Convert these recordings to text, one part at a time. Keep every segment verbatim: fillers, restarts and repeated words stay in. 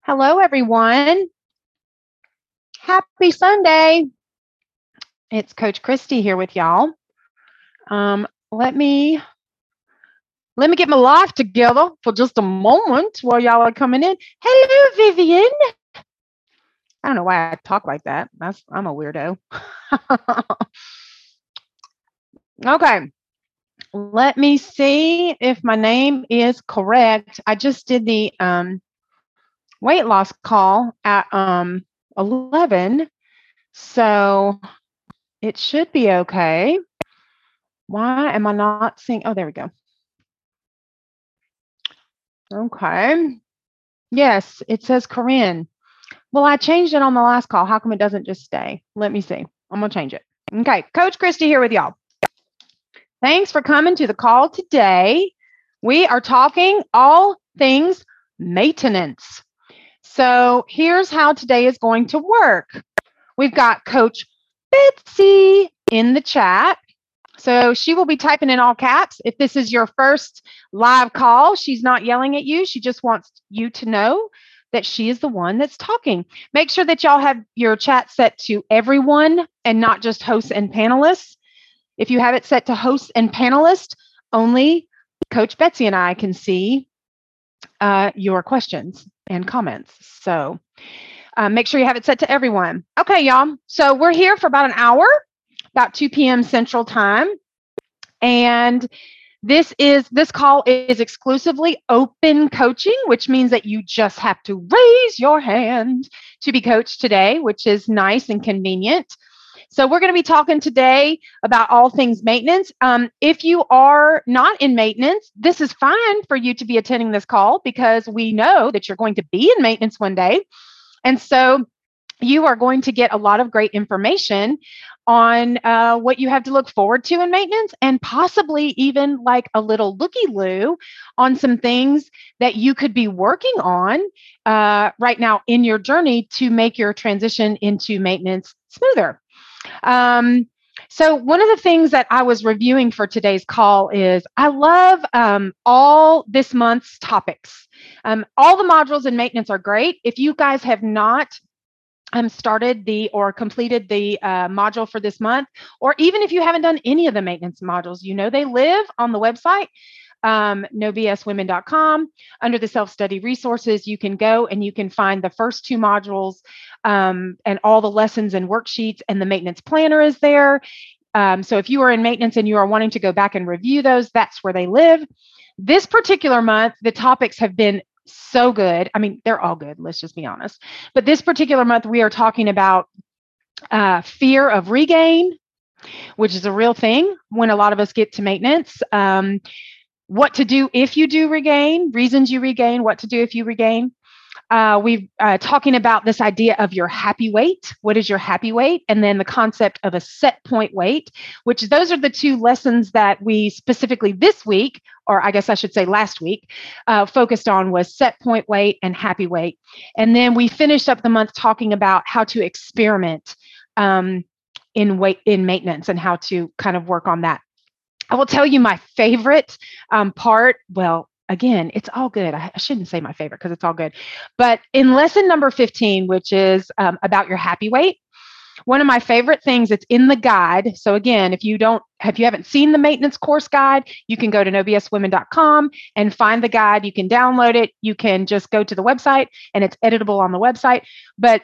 Hello, everyone. Happy Sunday. It's Coach Christy here with y'all. Um, let me let me get my life together for just a moment while y'all are coming in. Hello, Vivian. I don't know why I talk like that. That's I'm a weirdo. Okay, let me see if my name is correct. I just did the um, weight loss call at um, eleven, so it should be okay. Why am I not seeing? Oh, there we go. Okay. Yes, it says Corinne. Well, I changed it on the last call. How come it doesn't just stay? Let me see. I'm going to change it. Okay. Coach Christy here with y'all. Thanks for coming to the call today. We are talking all things maintenance. So here's how today is going to work. We've got Coach Betsy in the chat. So she will be typing in all caps. If this is your first live call, she's not yelling at you. She just wants you to know that she is the one that's talking. Make sure that y'all have your chat set to everyone and not just hosts and panelists. If you have it set to hosts and panelists, only Coach Betsy and I can see uh, your questions and comments. So uh, make sure you have it set to everyone. Okay, y'all. So we're here for about an hour, about two p.m. Central Time. And this is this call is exclusively open coaching, which means that you just have to raise your hand to be coached today, which is nice and convenient. So we're going to be talking today about all things maintenance. Um, if you are not in maintenance, this is fine for you to be attending this call because we know that you're going to be in maintenance one day. And so you are going to get a lot of great information on uh, what you have to look forward to in maintenance and possibly even like a little looky-loo on some things that you could be working on uh, right now in your journey to make your transition into maintenance smoother. Um, so one of the things that I was reviewing for today's call is I love um, all this month's topics. Um, all the modules in maintenance are great. If you guys have not um, started the or completed the uh, module for this month, or even if you haven't done any of the maintenance modules, you know they live on the website, um, no b s women dot com. Under the self-study resources, you can go and you can find the first two modules um, and all the lessons and worksheets, and the maintenance planner is there. Um, so if you are in maintenance and you are wanting to go back and review those, that's where they live. This particular month, the topics have been so good. I mean, they're all good, let's just be honest. But this particular month, we are talking about uh, fear of regain, which is a real thing when a lot of us get to maintenance. Um, what to do if you do regain, reasons you regain, what to do if you regain. Uh, we've uh, talking about this idea of your happy weight. What is your happy weight? And then the concept of a set point weight, which those are the two lessons that we specifically this week, or I guess I should say last week, uh, focused on was set point weight and happy weight. And then we finished up the month talking about how to experiment um, in weight in maintenance and how to kind of work on that. I will tell you my favorite um, part. Well, again, it's all good. I, I shouldn't say my favorite because it's all good. But in lesson number fifteen, which is um, about your happy weight, one of my favorite things, it's in the guide. So again, if you don't, if you haven't seen the maintenance course guide, you can go to no b s women dot com and find the guide. You can download it. You can just go to the website and it's editable on the website. But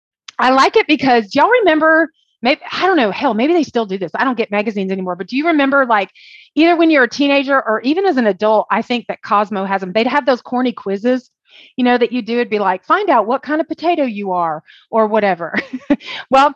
I like it because y'all remember, maybe, I don't know, hell, maybe they still do this. I don't get magazines anymore, but do you remember like either when you're a teenager or even as an adult, I think that Cosmo has them. They'd have those corny quizzes, you know, that you do. It'd be like, find out what kind of potato you are or whatever. Well,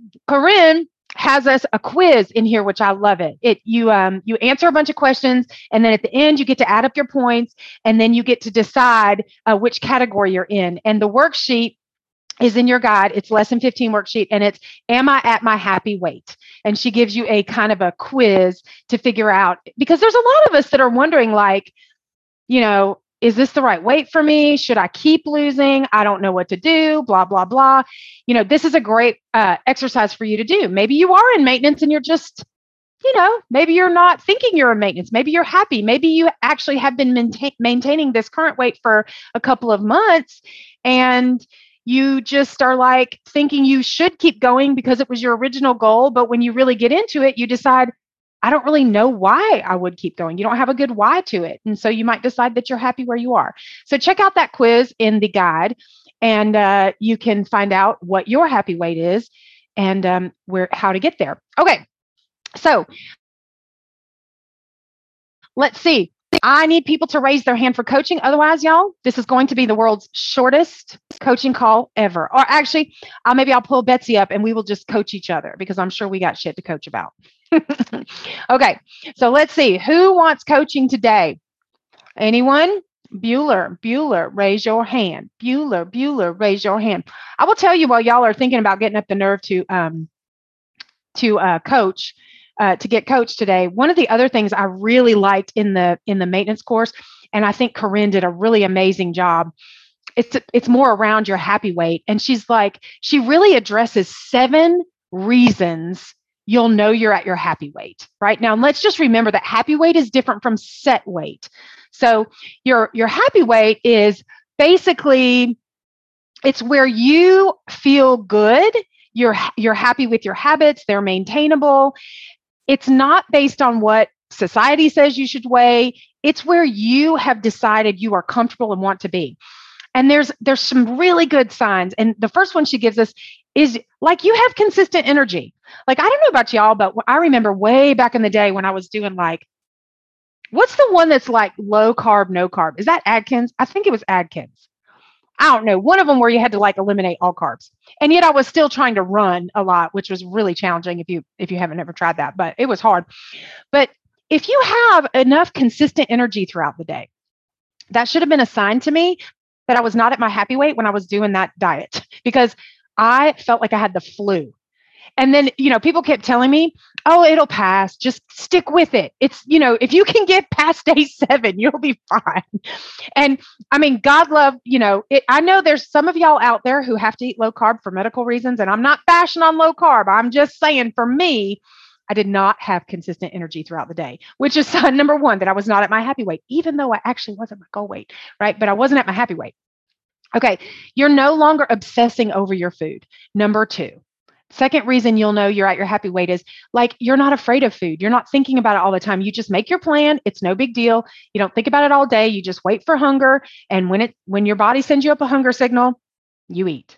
Corinne has us a quiz in here, which I love it. It you um you answer a bunch of questions, and then at the end you get to add up your points, and then you get to decide uh, which category you're in. And the worksheet is in your guide. It's lesson fifteen worksheet, and it's, am I at my happy weight? And she gives you a kind of a quiz to figure out, because there's a lot of us that are wondering like, you know, is this the right weight for me? Should I keep losing? I don't know what to do, blah, blah, blah. You know, this is a great uh, exercise for you to do. Maybe you are in maintenance and you're just you know, maybe you're not thinking you're in maintenance. Maybe you're happy. Maybe you actually have been maintain- maintaining this current weight for a couple of months and you just are like thinking you should keep going because it was your original goal. But when you really get into it, you decide, I don't really know why I would keep going. You don't have a good why to it. And so you might decide that you're happy where you are. So check out that quiz in the guide and uh, you can find out what your happy weight is and um, where how to get there. Okay. So let's see. I need people to raise their hand for coaching. Otherwise, y'all, this is going to be the world's shortest coaching call ever. Or actually, uh, maybe I'll pull Betsy up and we will just coach each other because I'm sure we got shit to coach about. Okay, so let's see. Who wants coaching today? Anyone? Bueller, Bueller, raise your hand. Bueller, Bueller, raise your hand. I will tell you while y'all are thinking about getting up the nerve to um, to uh, coach. Uh, to get coached today. One of the other things I really liked in the in the maintenance course, and I think Corinne did a really amazing job. It's it's more around your happy weight, and she's like she really addresses seven reasons you'll know you're at your happy weight. Right now, let's just remember that happy weight is different from set weight. So your your happy weight is basically it's where you feel good. You're you're happy with your habits. They're maintainable. It's not based on what society says you should weigh. It's where you have decided you are comfortable and want to be. And there's there's some really good signs. And the first one she gives us is like you have consistent energy. Like I don't know about y'all, but I remember way back in the day when I was doing like, what's the one that's like low carb, no carb? Is that Atkins? I think it was Atkins. I don't know, one of them where you had to like eliminate all carbs. And yet I was still trying to run a lot, which was really challenging if you if you haven't ever tried that, but it was hard. But if you have enough consistent energy throughout the day, that should have been a sign to me that I was not at my happy weight when I was doing that diet because I felt like I had the flu. And then, you know, people kept telling me, oh, it'll pass. Just stick with it. It's, you know, if you can get past day seven, you'll be fine. And I mean, God love, you know, it, I know there's some of y'all out there who have to eat low carb for medical reasons. And I'm not bashing on low carb. I'm just saying for me, I did not have consistent energy throughout the day, which is sign number one that I was not at my happy weight, even though I actually was at my goal weight, right? But I wasn't at my happy weight. Okay. You're no longer obsessing over your food. Number two. Second reason you'll know you're at your happy weight is like you're not afraid of food. You're not thinking about it all the time. You just make your plan. It's no big deal. You don't think about it all day. You just wait for hunger. And when it when your body sends you up a hunger signal, you eat.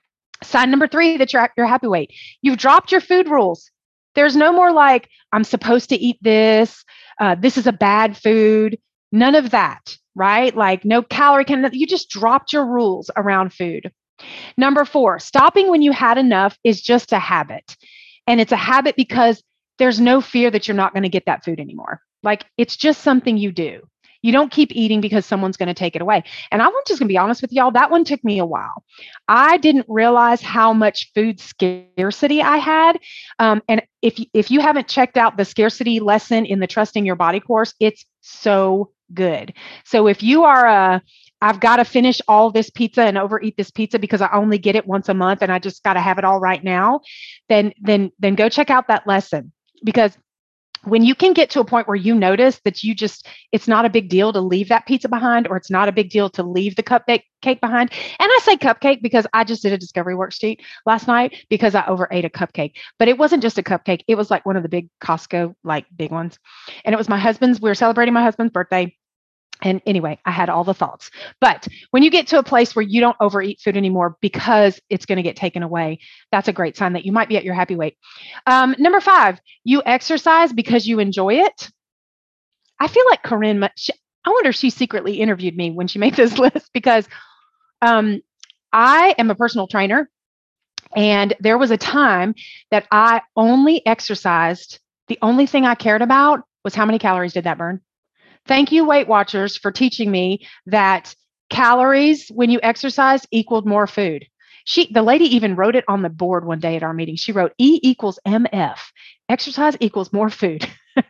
Sign number three that you're at your happy weight. You've dropped your food rules. There's no more like, I'm supposed to eat this. Uh, this is a bad food. None of that, right? Like no calorie count. You just dropped your rules around food. Number four, stopping when you had enough is just a habit. And it's a habit because there's no fear that you're not going to get that food anymore. Like it's just something you do. You don't keep eating because someone's going to take it away. And I'm just going to be honest with y'all, that one took me a while. I didn't realize how much food scarcity I had. Um, and if, if you haven't checked out the scarcity lesson in the Trusting Your Body course, it's so good. So if you are a, I've got to finish all this pizza and overeat this pizza because I only get it once a month and I just got to have it all right now, then, then, then go check out that lesson. Because when you can get to a point where you notice that you just, it's not a big deal to leave that pizza behind, or it's not a big deal to leave the cupcake cake behind. And I say cupcake because I just did a discovery worksheet last night because I overate a cupcake, but it wasn't just a cupcake. It was like one of the big Costco, like big ones. And it was my husband's, we were celebrating my husband's birthday. And anyway, I had all the thoughts. But when you get to a place where you don't overeat food anymore because it's going to get taken away, that's a great sign that you might be at your happy weight. Um, number five, you exercise because you enjoy it. I feel like Corinne, she, I wonder if she secretly interviewed me when she made this list because um, I am a personal trainer. And there was a time that I only exercised. The only thing I cared about was how many calories did that burn? Thank you, Weight Watchers, for teaching me that calories when you exercise equaled more food. She, the lady even wrote it on the board one day at our meeting. She wrote E equals M F. Exercise equals more food.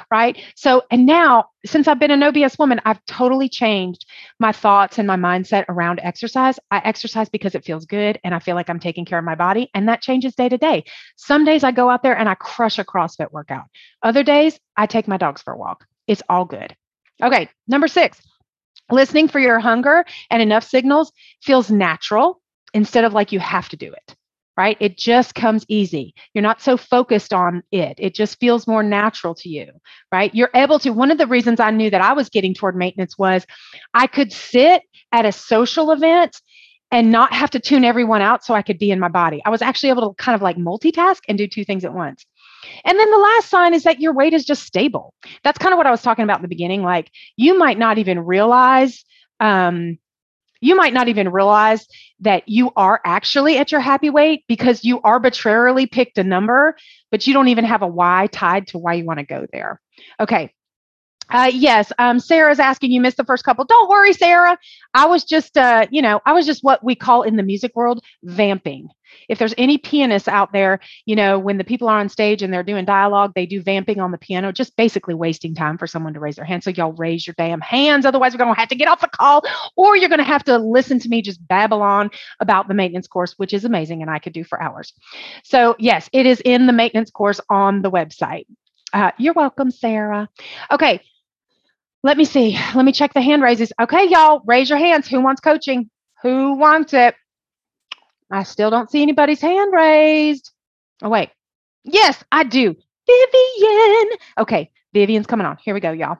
right? So, and now since I've been an O B S woman, I've totally changed my thoughts and my mindset around exercise. I exercise because it feels good and I feel like I'm taking care of my body, and that changes day to day. Some days I go out there and I crush a CrossFit workout. Other days I take my dogs for a walk. It's all good. Okay, number six, listening for your hunger and enough signals feels natural instead of like you have to do it, right? It just comes easy. You're not so focused on it. It just feels more natural to you, right? You're able to. One of the reasons I knew that I was getting toward maintenance was I could sit at a social event and not have to tune everyone out so I could be in my body. I was actually able to kind of like multitask and do two things at once. And then the last sign is that your weight is just stable. That's kind of what I was talking about in the beginning. Like you might not even realize, um, you might not even realize that you are actually at your happy weight because you arbitrarily picked a number, but you don't even have a why tied to why you want to go there. Okay. Uh, yes, um, Sarah's asking, you missed the first couple. Don't worry, Sarah. I was just, uh, you know, I was just what we call in the music world vamping. If there's any pianists out there, you know, when the people are on stage and they're doing dialogue, they do vamping on the piano, just basically wasting time for someone to raise their hand. So y'all raise your damn hands. Otherwise, we're going to have to get off the call, or you're going to have to listen to me just babble on about the maintenance course, which is amazing and I could do for hours. So yes, it is in the maintenance course on the website. Uh, you're welcome, Sarah. Okay. Let me see. Let me check the hand raises. Okay, y'all, raise your hands. Who wants coaching? Who wants it? I still don't see anybody's hand raised. Oh, wait. Yes, I do. Vivian. Okay, Vivian's coming on. Here we go, y'all.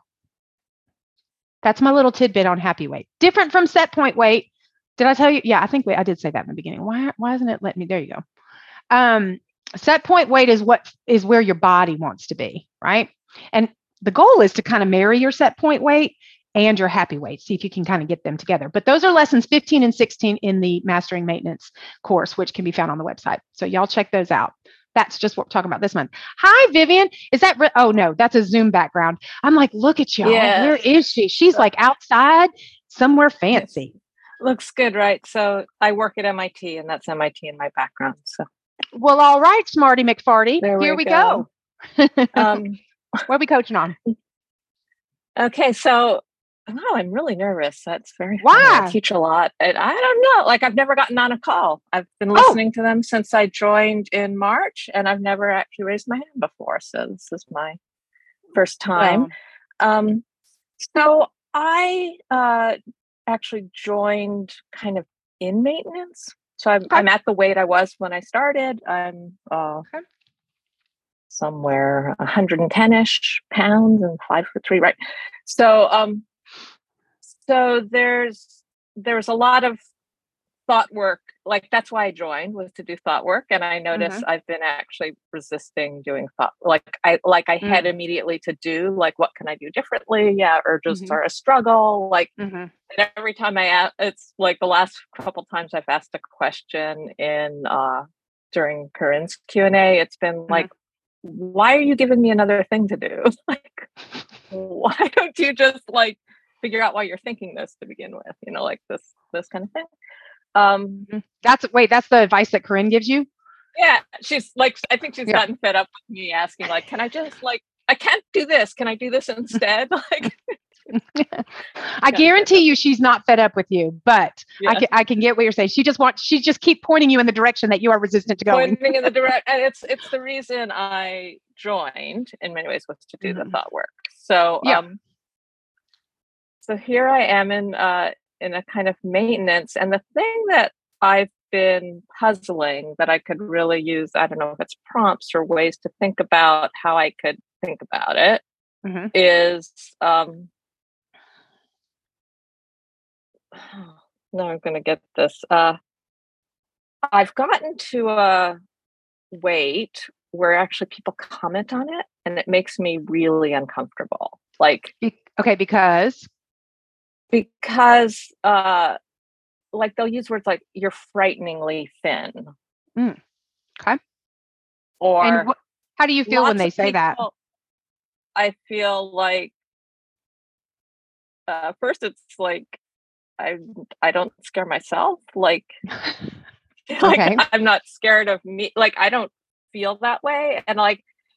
That's my little tidbit on happy weight. Different from set point weight. Did I tell you? Yeah, I think we, I did say that in the beginning. Why, why isn't it letting me? There you go. Um, set point weight is what is where your body wants to be, right? And the goal is to kind of marry your set point weight and your happy weight. See if you can kind of get them together. But those are lessons fifteen and sixteen in the Mastering Maintenance course, which can be found on the website. So y'all check those out. That's just what we're talking about this month. Hi, Vivian. Is that, re- oh no, that's a Zoom background. I'm like, look at y'all. Yeah. Where is she? She's like outside somewhere fancy. Looks good, right? So I work at M I T and that's M I T in my background. So, well, all right, Smarty McFarty. there Here we we go. go. um, What are we coaching on? Okay, so wow, I'm really nervous. That's very Why? funny. I teach a lot. And I don't know. Like I've never gotten on a call. I've been listening oh. to them since I joined in March, and I've never actually raised my hand before. So this is my first time. Wow. Um, so I uh, actually joined kind of in maintenance. So I'm, okay. I'm at the weight I was when I started. I'm uh, okay. somewhere one hundred ten-ish pounds and five foot three, right? So, um, so there's there's a lot of thought work. Like that's why I joined, was to do thought work. And I noticed mm-hmm. I've been actually resisting doing thought. Like I like I mm-hmm. head immediately to do like, what can I do differently? Yeah, or just mm-hmm. are a struggle. Like mm-hmm. and every time I ask, it's like the last couple times I've asked a question in uh, during Corinne's Q and A, it's been mm-hmm. like, why are you giving me another thing to do? Like, why don't you just like figure out why you're thinking this to begin with? You know, like this this kind of thing. Um, that's wait, that's the advice that Corinne gives you? Yeah, she's like, I think she's yeah. gotten fed up with me asking, like, can I just like, I can't do this. Can I do this instead? Like, I guarantee you, she's not fed up with you, but yeah. I can I can get what you're saying. She just wants, she just keep pointing you in the direction that you are resistant to going. Pointing in the direct, and it's it's the reason I joined in many ways, was to do mm-hmm. the thought work. So yeah. um, so here I am in uh. in a kind of maintenance. And the thing that I've been puzzling that I could really use, I don't know if it's prompts or ways to think about how I could think about it, mm-hmm. is, um, no, I'm going to get this. Uh, I've gotten to a weight where actually people comment on it and it makes me really uncomfortable. Like, okay, because Because, uh, like, they'll use words like, you're frighteningly thin. Mm. Okay. Or, and wh- how do you feel when they say people, that? I feel like, uh, first it's like, I I don't scare myself. Like, like okay. I'm not scared of me. Like, I don't feel that way. And like,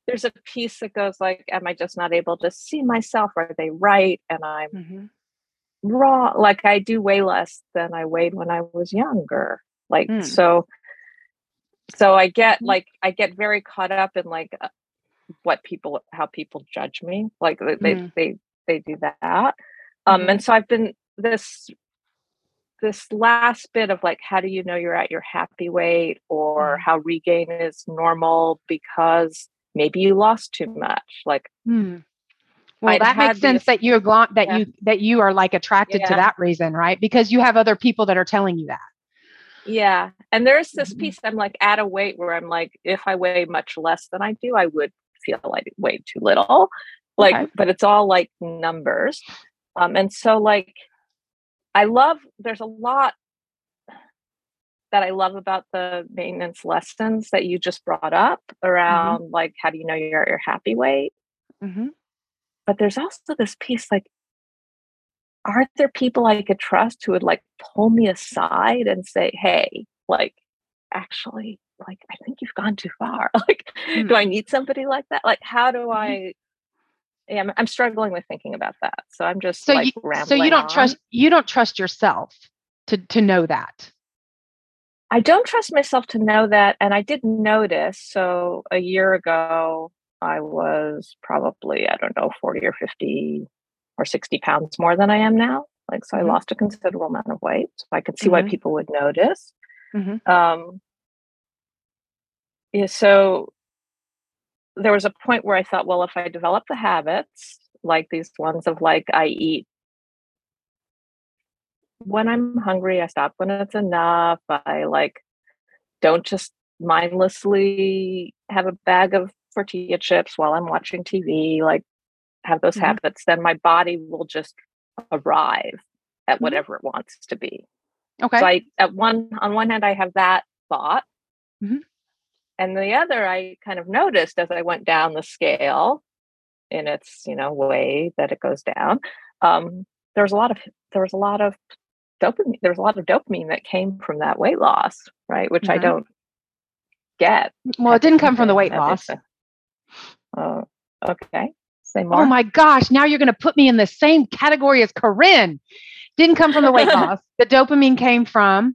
there's a piece that goes like, am I just not able to see myself? Are they right? And I'm Mm-hmm. wrong. Like I do way less than I weighed when I was younger. Like, Mm. so, so I get like, I get very caught up in like uh, what people, how people judge me. Like they, Mm. they, they do that. Um, Mm-hmm. and so I've been this, this last bit of like, how do you know you're at your happy weight, or Mm. how regain is normal because maybe you lost too much. Like, Mm. Well, I'd that makes had the, sense that you're gl- that yeah, you that you are like attracted to yeah, that reason, right? Because you have other people that are telling you that. yeah. And there's this Mhm. piece, I'm like at a weight where I'm like, if I weigh much less than I do, I would feel like I weighed too little. Like, Okay. but it's all like numbers. Um, and so like, I love, there's a lot that I love about the maintenance lessons that you just brought up Mm-hmm. around like, how do you know you're at your happy weight? Mm-hmm. But there's also this piece like, are there people I could trust who would like pull me aside and say, hey, like, actually, like, I think you've gone too far. Like, do I need somebody like that? Like, how do Mm-hmm. I? Yeah, I'm, I'm struggling with thinking about that. So I'm just So like you so you rambling don't on. trust you don't trust yourself to to know that. I don't trust myself to know that. And I did notice. So a year ago, I was probably, I don't know, forty or fifty or sixty pounds more than I am now. Like, so I Mm-hmm. lost a considerable amount of weight. So I could see why Mm-hmm. people would notice. Mm-hmm. Um, yeah, so there was a point where I thought, well, if I develop the habits, like these ones of like, I eat when I'm hungry, I stop when it's enough. I like don't just mindlessly have a bag of tortilla chips while I'm watching T V, like have those Mm-hmm. habits, then my body will just arrive at Mm-hmm. whatever it wants to be. Okay. So I at one on one hand I have that thought. Mm-hmm. And the other I kind of noticed as I went down the scale in its, you know, way that it goes down. Um, there was a lot of there was a lot of dopamine. There was a lot of dopamine that came from that weight loss, right? Which I Mm-hmm. don't get Well, it didn't come from the having weight that big loss. thing. Uh, okay, say Oh more. my gosh, now you're going to put me in the same category as Corinne. Didn't come from the weight loss. The dopamine came from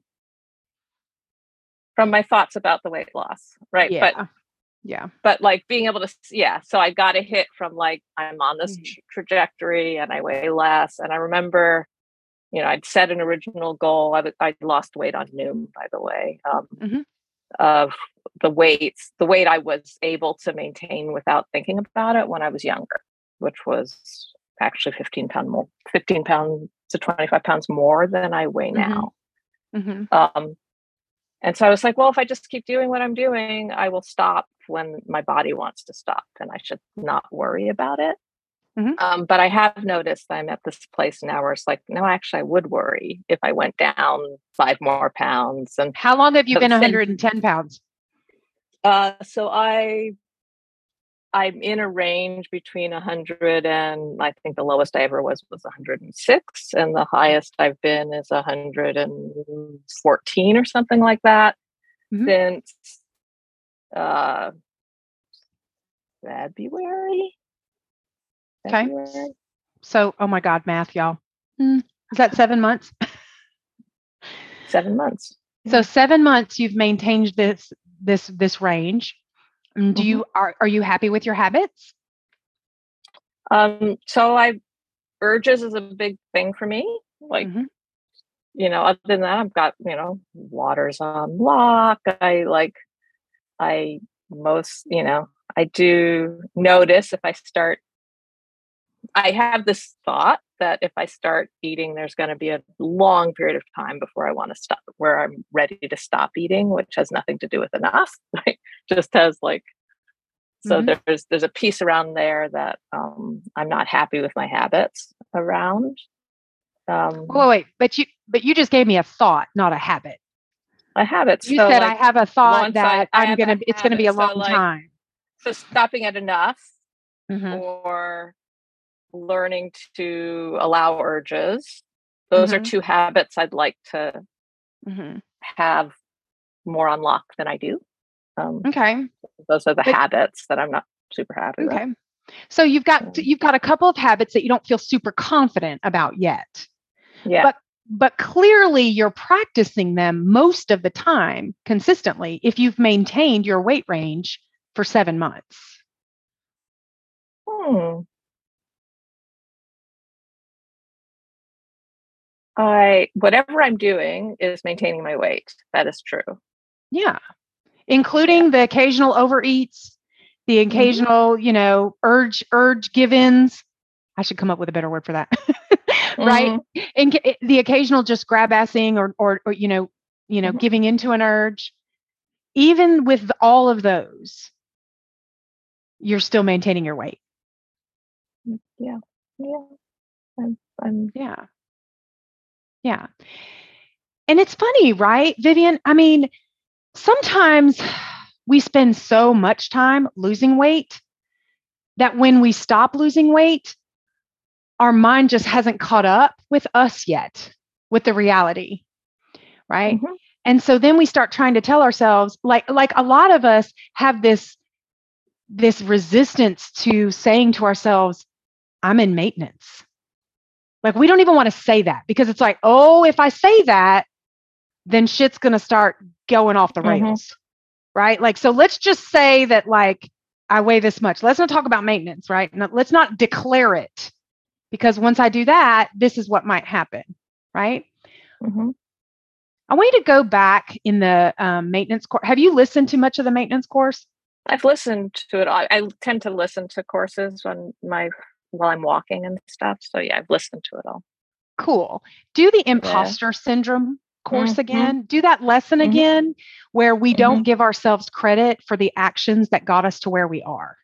From my thoughts about the weight loss, right? But yeah. Yeah. but like being able to, yeah. So I got a hit from like I'm on this Mm-hmm. tra- trajectory and I weigh less. And I remember, you know, I'd set an original goal. I I'd lost weight on Noom, by the way. Um, Mm-hmm. of the weights, the weight I was able to maintain without thinking about it when I was younger, which was actually fifteen pounds more, fifteen pounds to twenty-five pounds more than I weigh now. Mm-hmm. Um, and so I was like, well, if I just keep doing what I'm doing, I will stop when my body wants to stop and I should not worry about it. Mm-hmm. Um, but I have noticed I'm at this place now where it's like, no, actually, I would worry if I went down five more pounds. And How long have you been and, one hundred ten pounds? uh, so I I'm in a range between one hundred and I think the lowest I ever was was one hundred six, and the highest I've been is one hundred fourteen or something like that Mm-hmm. since uh, February. Okay. February. So, oh my God, math, y'all. Mm. Is that seven months? Seven months. So Yeah. seven months you've maintained this this this range. And do Mhm. you are are you happy with your habits? Um, so I urges is a big thing for me. Like, Mm-hmm. you know, other than that, I've got, you know, waters on lock. I like I most, you know, I do notice if I start, I have this thought that if I start eating, there's going to be a long period of time before I want to stop, where I'm ready to stop eating, which has nothing to do with enough, right? Just has like, so Mm-hmm. there's there's a piece around there that um, I'm not happy with my habits around. Um, Oh wait, but you but you just gave me a thought, not a habit. my habits. You So said I like have a thought once I that I I'm have gonna a it's gonna be habit. a So long like time. so stopping at enough Mm-hmm. or learning to allow urges. Those are Mm-hmm. two habits I'd like to Mm-hmm. have more on lock than I do. Um, Okay. those are the But habits that I'm not super happy Okay. with. So you've got So, you've got a couple of habits that you don't feel super confident about yet. yeah. But but clearly you're practicing them most of the time consistently if you've maintained your weight range for seven months. Hmm. I whatever I'm doing is maintaining my weight. That is true. Yeah. Including Yeah. the occasional overeats, the Mhm. occasional, you know, urge urge give-ins. I should come up with a better word for that. Right? Mhm. And ca- the occasional just grab assing or, or or you know, you know, Mhm. giving into an urge. Even with all of those, you're still maintaining your weight. Yeah. Yeah. I'm I'm Yeah. Yeah. And it's funny, right, Vivian? I mean, sometimes we spend so much time losing weight that when we stop losing weight, our mind just hasn't caught up with us yet, with the reality, right? Mhm. And so then we start trying to tell ourselves, like, like a lot of us have this this resistance to saying to ourselves, I'm in maintenance. Like we don't even want to say that because it's like, oh, if I say that, then shit's going to start going off the Mhm. rails, right? Like, so let's just say that, like, I weigh this much. Let's not talk about maintenance, right? No, let's not declare it because once I do that, this is what might happen, right? Mhm. I want you to go back in the um, maintenance course. Have you listened to much of the maintenance course? I've listened to it. I, I tend to listen to courses when my while I'm walking and stuff. So yeah, I've listened to it all. Cool. Do the Yeah. imposter syndrome course Mhm. again. Do that lesson Mhm. again where we don't Mhm. give ourselves credit for the actions that got us to where we are.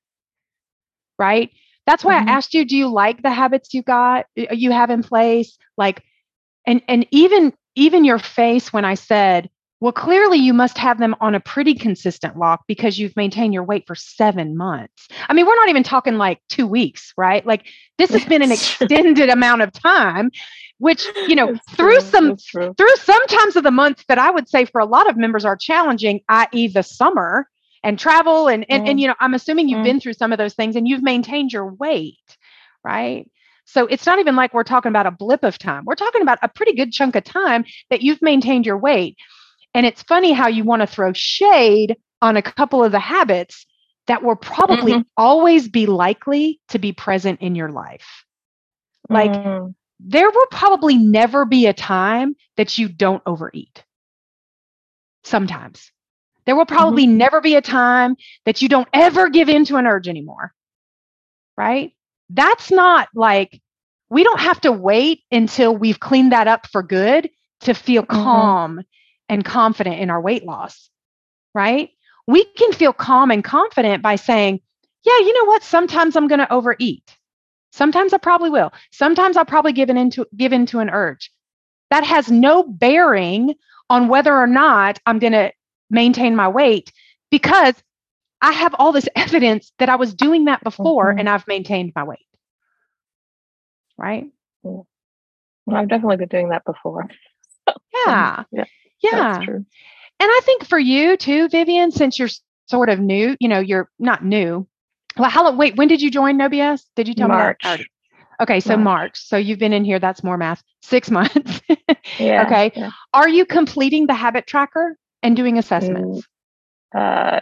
Right? That's why I Mhm. asked you, do you like the habits you got you have in place? Like, and and even even your face when I said, well, clearly you must have them on a pretty consistent lock because you've maintained your weight for seven months. I mean, we're not even talking like two weeks, right? Like this has been an It's true. extended amount of time, which, you know, It's through true. some It's true. through some times of the month that I would say for a lot of members are challenging, that is the summer and travel and and, and Mm. you know, I'm assuming you've Mm. been through some of those things and you've maintained your weight, right? So it's not even like we're talking about a blip of time. We're talking about a pretty good chunk of time that you've maintained your weight. And it's funny how you want to throw shade on a couple of the habits that will probably Mhm. always be likely to be present in your life. Like Mm. there will probably never be a time that you don't overeat. Sometimes. There will Mhm. probably never be a time that you don't ever give in to an urge anymore. Right? That's not like we don't have to wait until we've cleaned that up for good to feel Mhm. calm and confident in our weight loss, right? We can feel calm and confident by saying, yeah, you know what? Sometimes I'm going to overeat. Sometimes I probably will. Sometimes I'll probably give in into give into an urge. That has no bearing on whether or not I'm going to maintain my weight because I have all this evidence that I was doing that before Mhm. and I've maintained my weight. Right? Yeah. Well, I've definitely been doing that before. Um, Yeah. yeah, that's Yeah. true. And I think for you too, Vivian, since you're sort of new, you know, you're not new. Well, how long, wait, when did you join No B S? Did you tell me that? I already, March. okay, so March. March. So you've been in here, that's more math. Six months. Yeah. Okay. Yeah. Are you completing the habit tracker and doing assessments? Mm, uh,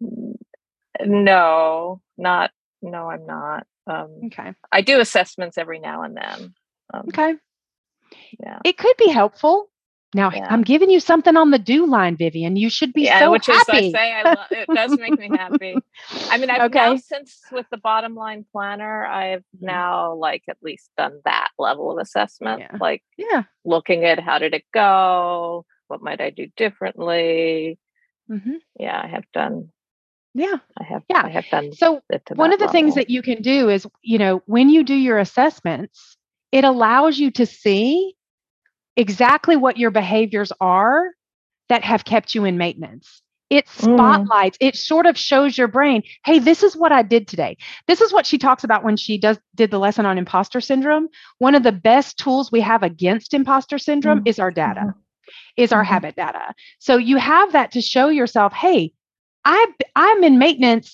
no, not. No, I'm not. Um, Okay. I do assessments every now and then. Um, Okay. yeah. It could be helpful. Now, Yeah. I'm giving you something on the do line, Vivian. You should be Yeah, so which is I happy. say I love it does make me happy. I mean, I've now Okay. since with the bottom line planner, I've Mhm. now like at least done that level of assessment, Yeah. like Yeah. looking at how did it go? What might I do differently? Hmm. Yeah, I have done Yeah. I have Yeah. I have done So it to one that of the things level. that you can do is, you know, when you do your assessments, it allows you to see exactly what your behaviors are that have kept you in maintenance. It Mm, spotlights, it sort of shows your brain, hey, this is what I did today. This is what she talks about when she does did the lesson on imposter syndrome. One of the best tools we have against imposter syndrome mm, is our data, mhm, is our mhm, habit data. So you have that to show yourself, hey, I I'm in maintenance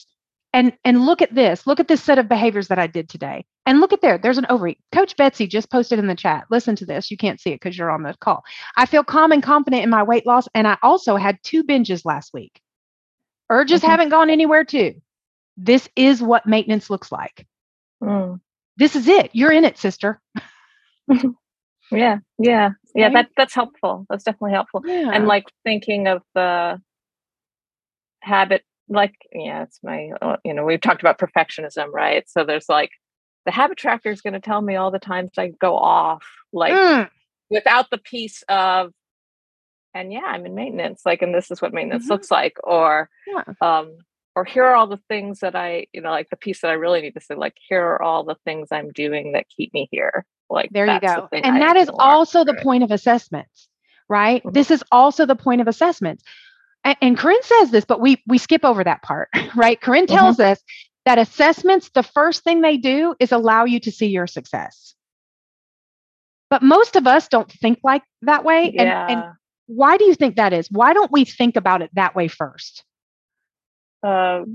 And and look at this. Look at this set of behaviors that I did today. And look at there. There's an overeat. Coach Betsy just posted in the chat. Listen to this. You can't see it because you're on the call. I feel calm and confident in my weight loss. And I also had two binges last week. Urges Mhm. haven't gone anywhere too. This is what maintenance looks like. Mm. This is it. You're in it, sister. Yeah, yeah, yeah. Right? That that's helpful. That's definitely helpful. Yeah. And like thinking of the habit, like yeah, it's my uh, you know we've talked about perfectionism, right? So there's like the habit tracker is going to tell me all the times I go off, like Mm. without the piece of, and yeah, I'm in maintenance, like, and this is what maintenance Mhm. looks like, or Yeah. um, or here are all the things that I, you know, like the piece that I really need to say, like here are all the things I'm doing that keep me here. Like There you that's the go. thing And I that is ignore. also the Right. point of assessments, right? Mhm. This is also the point of assessments. And, and Corinne says this, but we we skip over that part, right? Corinne tells Mhm. us that assessments, the first thing they do is allow you to see your success. But most of us don't think like that way. And and Yeah. why do you think that is? Why don't we think about it that way first? Um,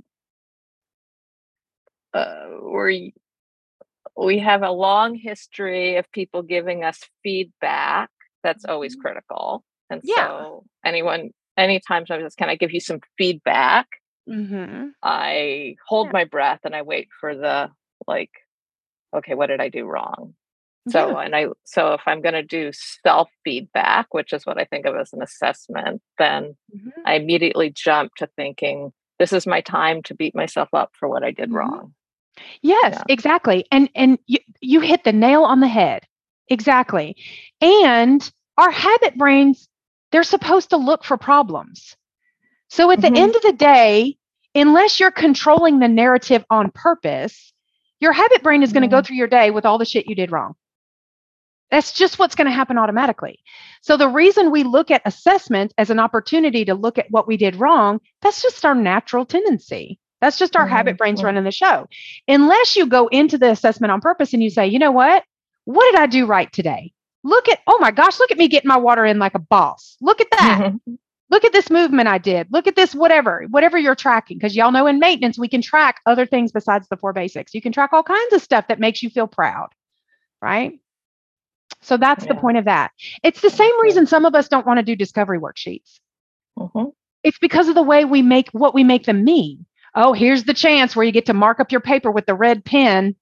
uh, we we have a long history of people giving us feedback that's always Mhm. critical, and Yeah. so anyone, anytime somebody says, "Can I give you some feedback?" Mm-hmm. I hold Yeah. my breath and I wait for the like, okay, what did I do wrong? Yeah. So, and I, so if I'm going to do self feedback, which is what I think of as an assessment, then Mm-hmm. I immediately jump to thinking, this is my time to beat myself up for what I did Mm-hmm. wrong. Yes, Yeah. exactly. And and you, you hit the nail on the head. Exactly. And our habit brains, they're supposed to look for problems. So at the Mm-hmm. end of the day, unless you're controlling the narrative on purpose, your habit brain is going to go Mm-hmm. through your day with all the shit you did wrong. That's just what's going to happen automatically. So the reason we look at assessment as an opportunity to look at what we did wrong, that's just our natural tendency. That's just our habit brains Mm-hmm. running the show. Unless you go into the assessment on purpose and you say, you know what? What did I do right today? Look at, oh my gosh, look at me getting my water in like a boss. Look at that. Mm-hmm. Look at this movement I did. Look at this, whatever, whatever you're tracking. Because y'all know in maintenance, we can track other things besides the four basics. You can track all kinds of stuff that makes you feel proud, right? So that's the Yeah. point of that. It's the same Okay. reason some of us don't want to do discovery worksheets. Mm-hmm. It's because of the way we make what we make them mean. Oh, here's the chance where you get to mark up your paper with the red pen,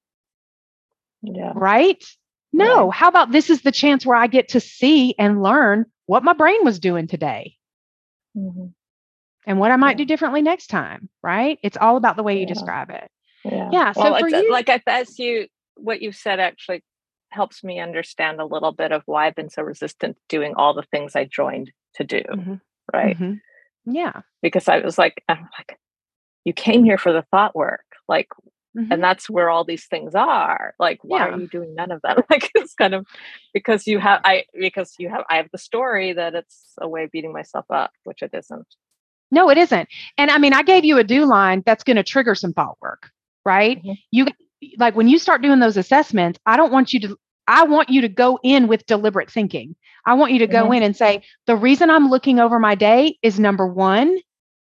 Yeah. right? No, Right. how about this is the chance where I get to see and learn what my brain was doing today Mm-hmm. and what I might Yeah. do differently next time, right? It's all about the way you Yeah. describe it. Yeah. Yeah. Well, So for it's uh, you, like I, as you, what you said actually helps me understand a little bit of why I've been so resistant to doing all the things I joined to do. Mhm, Right. mhm. Yeah. Because I was like, I'm like, you came here for the thought work. Like, and Mhm. that's where all these things are. Like, why are Yeah. you doing none of them? Like, it's kind of because you have, I, because you have, I have the story that it's a way of beating myself up, which it isn't. No, it isn't. And I mean, I gave you a do line that's going to trigger some thought work, right? Mm-hmm. You like when you start doing those assessments, I don't want you to I want you to go in with deliberate thinking. I want you to go Mm-hmm. in and say, the reason I'm looking over my day is number one,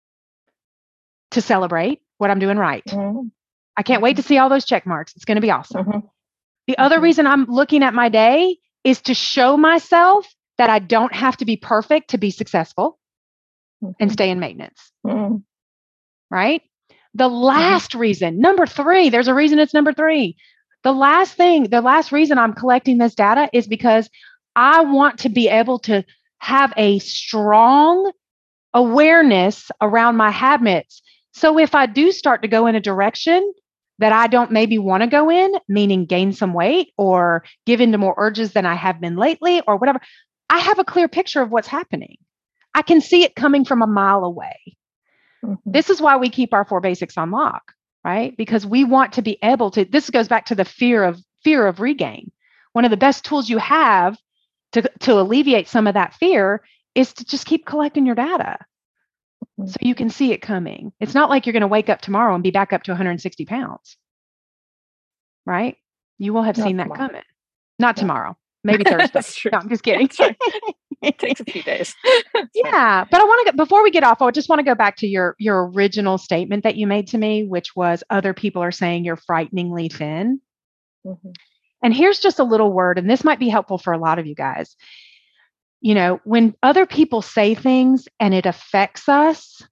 to celebrate what I'm doing right. Mm-hmm. I can't wait to see all those check marks. It's going to be awesome. Mm-hmm. The other Mm-hmm. reason I'm looking at my day is to show myself that I don't have to be perfect to be successful Mm-hmm. and stay in maintenance. Mm-hmm. Right? The Mm-hmm. last reason, number three, there's a reason it's number three. The last thing, the last reason I'm collecting this data is because I want to be able to have a strong awareness around my habits. So if I do start to go in a direction that I don't maybe want to go in, meaning gain some weight or give into more urges than I have been lately or whatever, I have a clear picture of what's happening. I can see it coming from a mile away. Mm-hmm. This is why we keep our four basics on lock, right? Because we want to be able to, this goes back to the fear of fear of regain. One of the best tools you have to, to alleviate some of that fear is to just keep collecting your data Mm-hmm. so you can see it coming. It's not like you're going to wake up tomorrow and be back up to one hundred sixty pounds, right? You will have Not seen that tomorrow. coming. Not Yeah. tomorrow. Maybe Thursday. That's true. No, I'm just kidding. It takes a few days. Yeah. But I want to go, before we get off, I just want to go back to your, your original statement that you made to me, which was other people are saying you're frighteningly thin. Mm-hmm. And here's just a little word, and this might be helpful for a lot of you guys. You know, when other people say things and it affects us,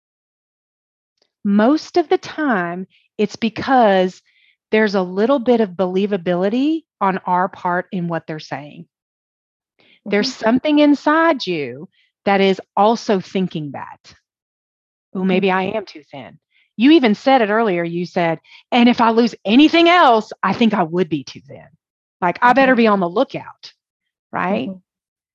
most of the time it's because there's a little bit of believability on our part in what they're saying. Mm-hmm. There's something inside you that is also thinking that, oh, mm-hmm. maybe I am too thin. You even said it earlier. You said, and if I lose anything else, I think I would be too thin. Like, I better be on the lookout, right? Mm-hmm.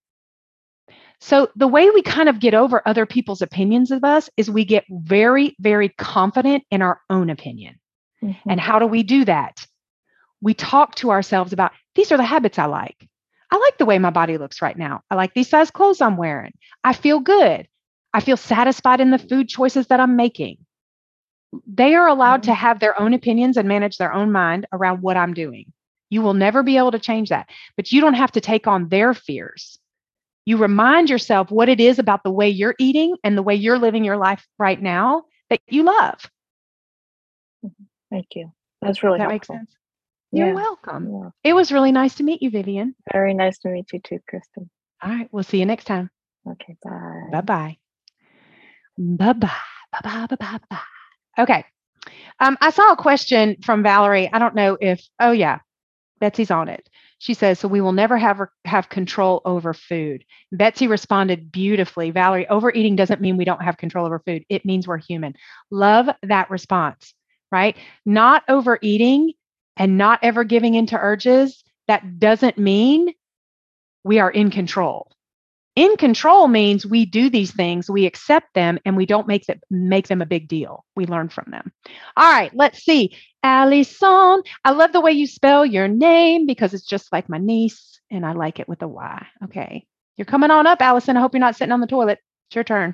So the way we kind of get over other people's opinions of us is we get very, very confident in our own opinion. Mm-hmm. And how do we do that? We talk to ourselves about, these are the habits I like. I like the way my body looks right now. I like these size clothes I'm wearing. I feel good. I feel satisfied in the food choices that I'm making. They are allowed mm-hmm. to have their own opinions and manage their own mind around what I'm doing. You will never be able to change that, but you don't have to take on their fears. You remind yourself what it is about the way you're eating and the way you're living your life right now that you love. Thank you. That's really Does that helpful. Make sense? You're yeah. welcome. Yeah. It was really nice to meet you, Vivian. Very nice to meet you too, Kristen. All right. We'll see you next time. Okay. Bye. Bye-bye. Bye-bye. Bye-bye. Bye-bye. Bye. Okay. Um, I saw a question from Valerie. I don't know if, oh yeah, Betsy's on it. She says, so we will never have have control over food. Betsy responded beautifully. Valerie, overeating doesn't mean we don't have control over food. It means we're human. Love that response, right? Not overeating and not ever giving into urges, that doesn't mean we are in control. In control means we do these things, we accept them, and we don't make them, make them a big deal. We learn from them. All right, let's see. Allison, I love the way you spell your name because it's just like my niece, and I like it with a Y. Okay, you're coming on up, Allison. I hope you're not sitting on the toilet. It's your turn.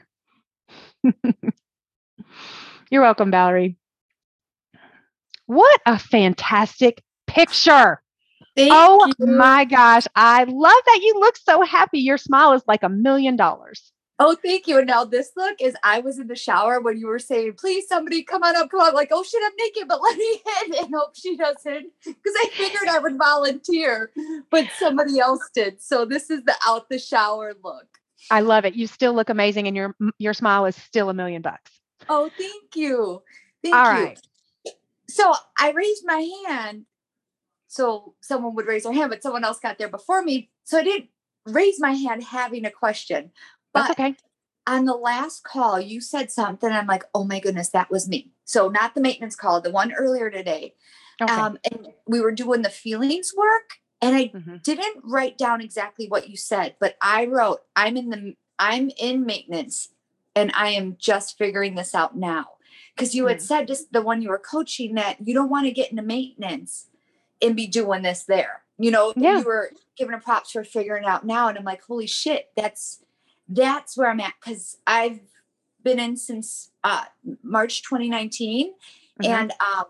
You're welcome, Valerie. What a fantastic picture. Thank oh you. My gosh. I love that you look so happy. Your smile is like a million dollars. Oh, thank you. And now this look is I was in the shower when you were saying, please, somebody come on up, come on. Like, oh shit, I'm naked, but let me in and hope she doesn't. Because I figured I would volunteer, but somebody else did. So this is the out the shower look. I love it. You still look amazing and your your smile is still a million bucks. Oh, thank you. Thank All you. right. So I raised my hand so someone would raise their hand, but someone else got there before me. So I didn't raise my hand having a question. But That's okay. On the last call, you said something. I'm like, oh my goodness, that was me. So not the maintenance call, the one earlier today. Okay. Um, and we were doing the feelings work. And I mm-hmm. didn't write down exactly what you said, but I wrote, I'm in the, I'm in maintenance and I am just figuring this out now. Because you had mm. said just the one you were coaching that you don't want to get into maintenance and be doing this there. You know, yeah. you were giving a props for figuring it out now. And I'm like, holy shit, that's, that's where I'm at. Cause I've been in since uh, March twenty nineteen. Mm-hmm. And um,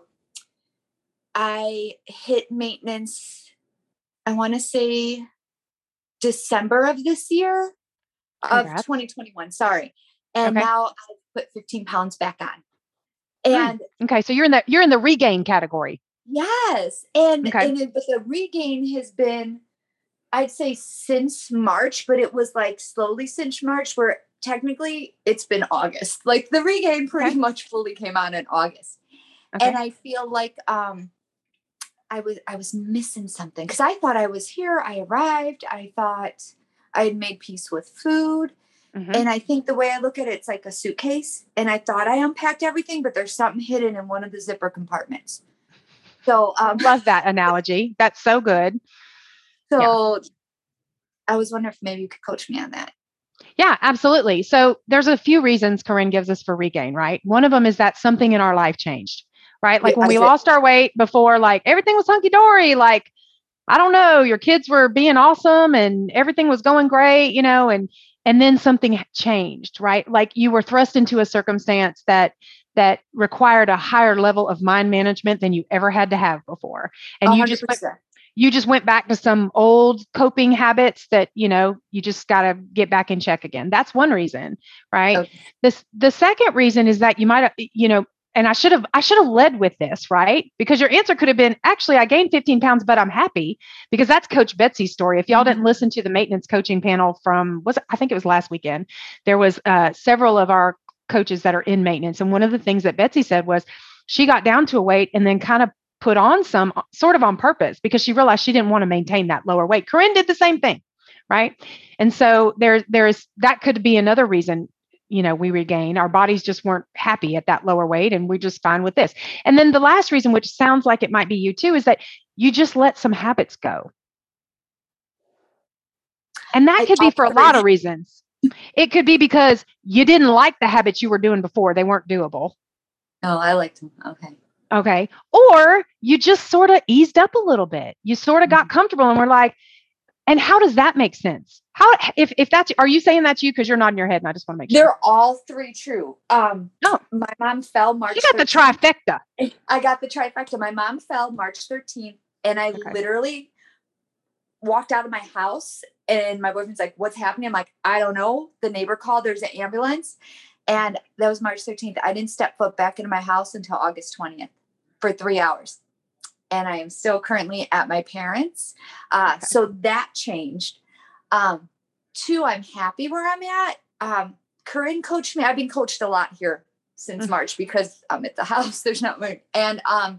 I hit maintenance, I want to say December of this year Congrats. of twenty twenty-one. Sorry. And okay. now I've put fifteen pounds back on. And mm. okay. So you're in the, you're in the regain category. Yes. And, okay. and it, but the regain has been, I'd say since March, but it was like slowly since March where technically it's been August. Like the regain pretty okay. much fully came on in August. Okay. And I feel like, um, I was, I was missing something because I thought I was here. I arrived. I thought I had made peace with food. Mm-hmm. And I think the way I look at it, it's like a suitcase. And I thought I unpacked everything, but there's something hidden in one of the zipper compartments. So, um, love that analogy. That's so good. So yeah. I was wondering if maybe you could coach me on that. Yeah, absolutely. So there's a few reasons Corinne gives us for regain, right? One of them is that something in our life changed, right? Like when we lost our weight before, like everything was hunky dory. Like, I don't know, your kids were being awesome and everything was going great, you know, and, and then something changed, right? Like you were thrust into a circumstance that, that required a higher level of mind management than you ever had to have before. And one hundred percent. you just went, you just went back to some old coping habits that, you know, you just got to get back in check again. That's one reason, right? Okay. This, the second reason is that you might, you know, and I should have, I should have led with this, right? Because your answer could have been, actually, I gained fifteen pounds, but I'm happy, because that's Coach Betsy's story. If y'all Mm-hmm. didn't listen to the maintenance coaching panel from, was it, I think it was last weekend, there was uh, several of our coaches that are in maintenance. And one of the things that Betsy said was she got down to a weight and then kind of put on some sort of on purpose, because she realized she didn't want to maintain that lower weight. Corinne did the same thing, right? And so there, there's, that could be another reason, you know, we regain. Our bodies just weren't happy at that lower weight, and we're just fine with this. And then the last reason, which sounds like it might be you too, is that you just let some habits go. And that I could be for a lot agree. of reasons. It could be because you didn't like the habits you were doing before. They weren't doable. Oh, I liked them. Okay. Okay. Or you just sort of eased up a little bit. You sort of got comfortable, and we're like, and how does that make sense? How, if, if that's, are you saying that's you? Cause you're nodding your head, and I just want to make sure. They're all three true. Um, Oh. My mom fell March You got the thirteenth. trifecta. I got the trifecta. My mom fell March thirteenth, and I Okay. literally walked out of my house, and my boyfriend's like, what's happening? I'm like, I don't know. The neighbor called, there's an ambulance. And that was March thirteenth. I didn't step foot back into my house until August twentieth for three hours. And I am still currently at my parents'. Uh, Okay. So that changed. Um, two, I'm happy where I'm at. Um, Corinne coached me. I've been coached a lot here since Mm-hmm. March, because I'm at the house. There's not much. And um,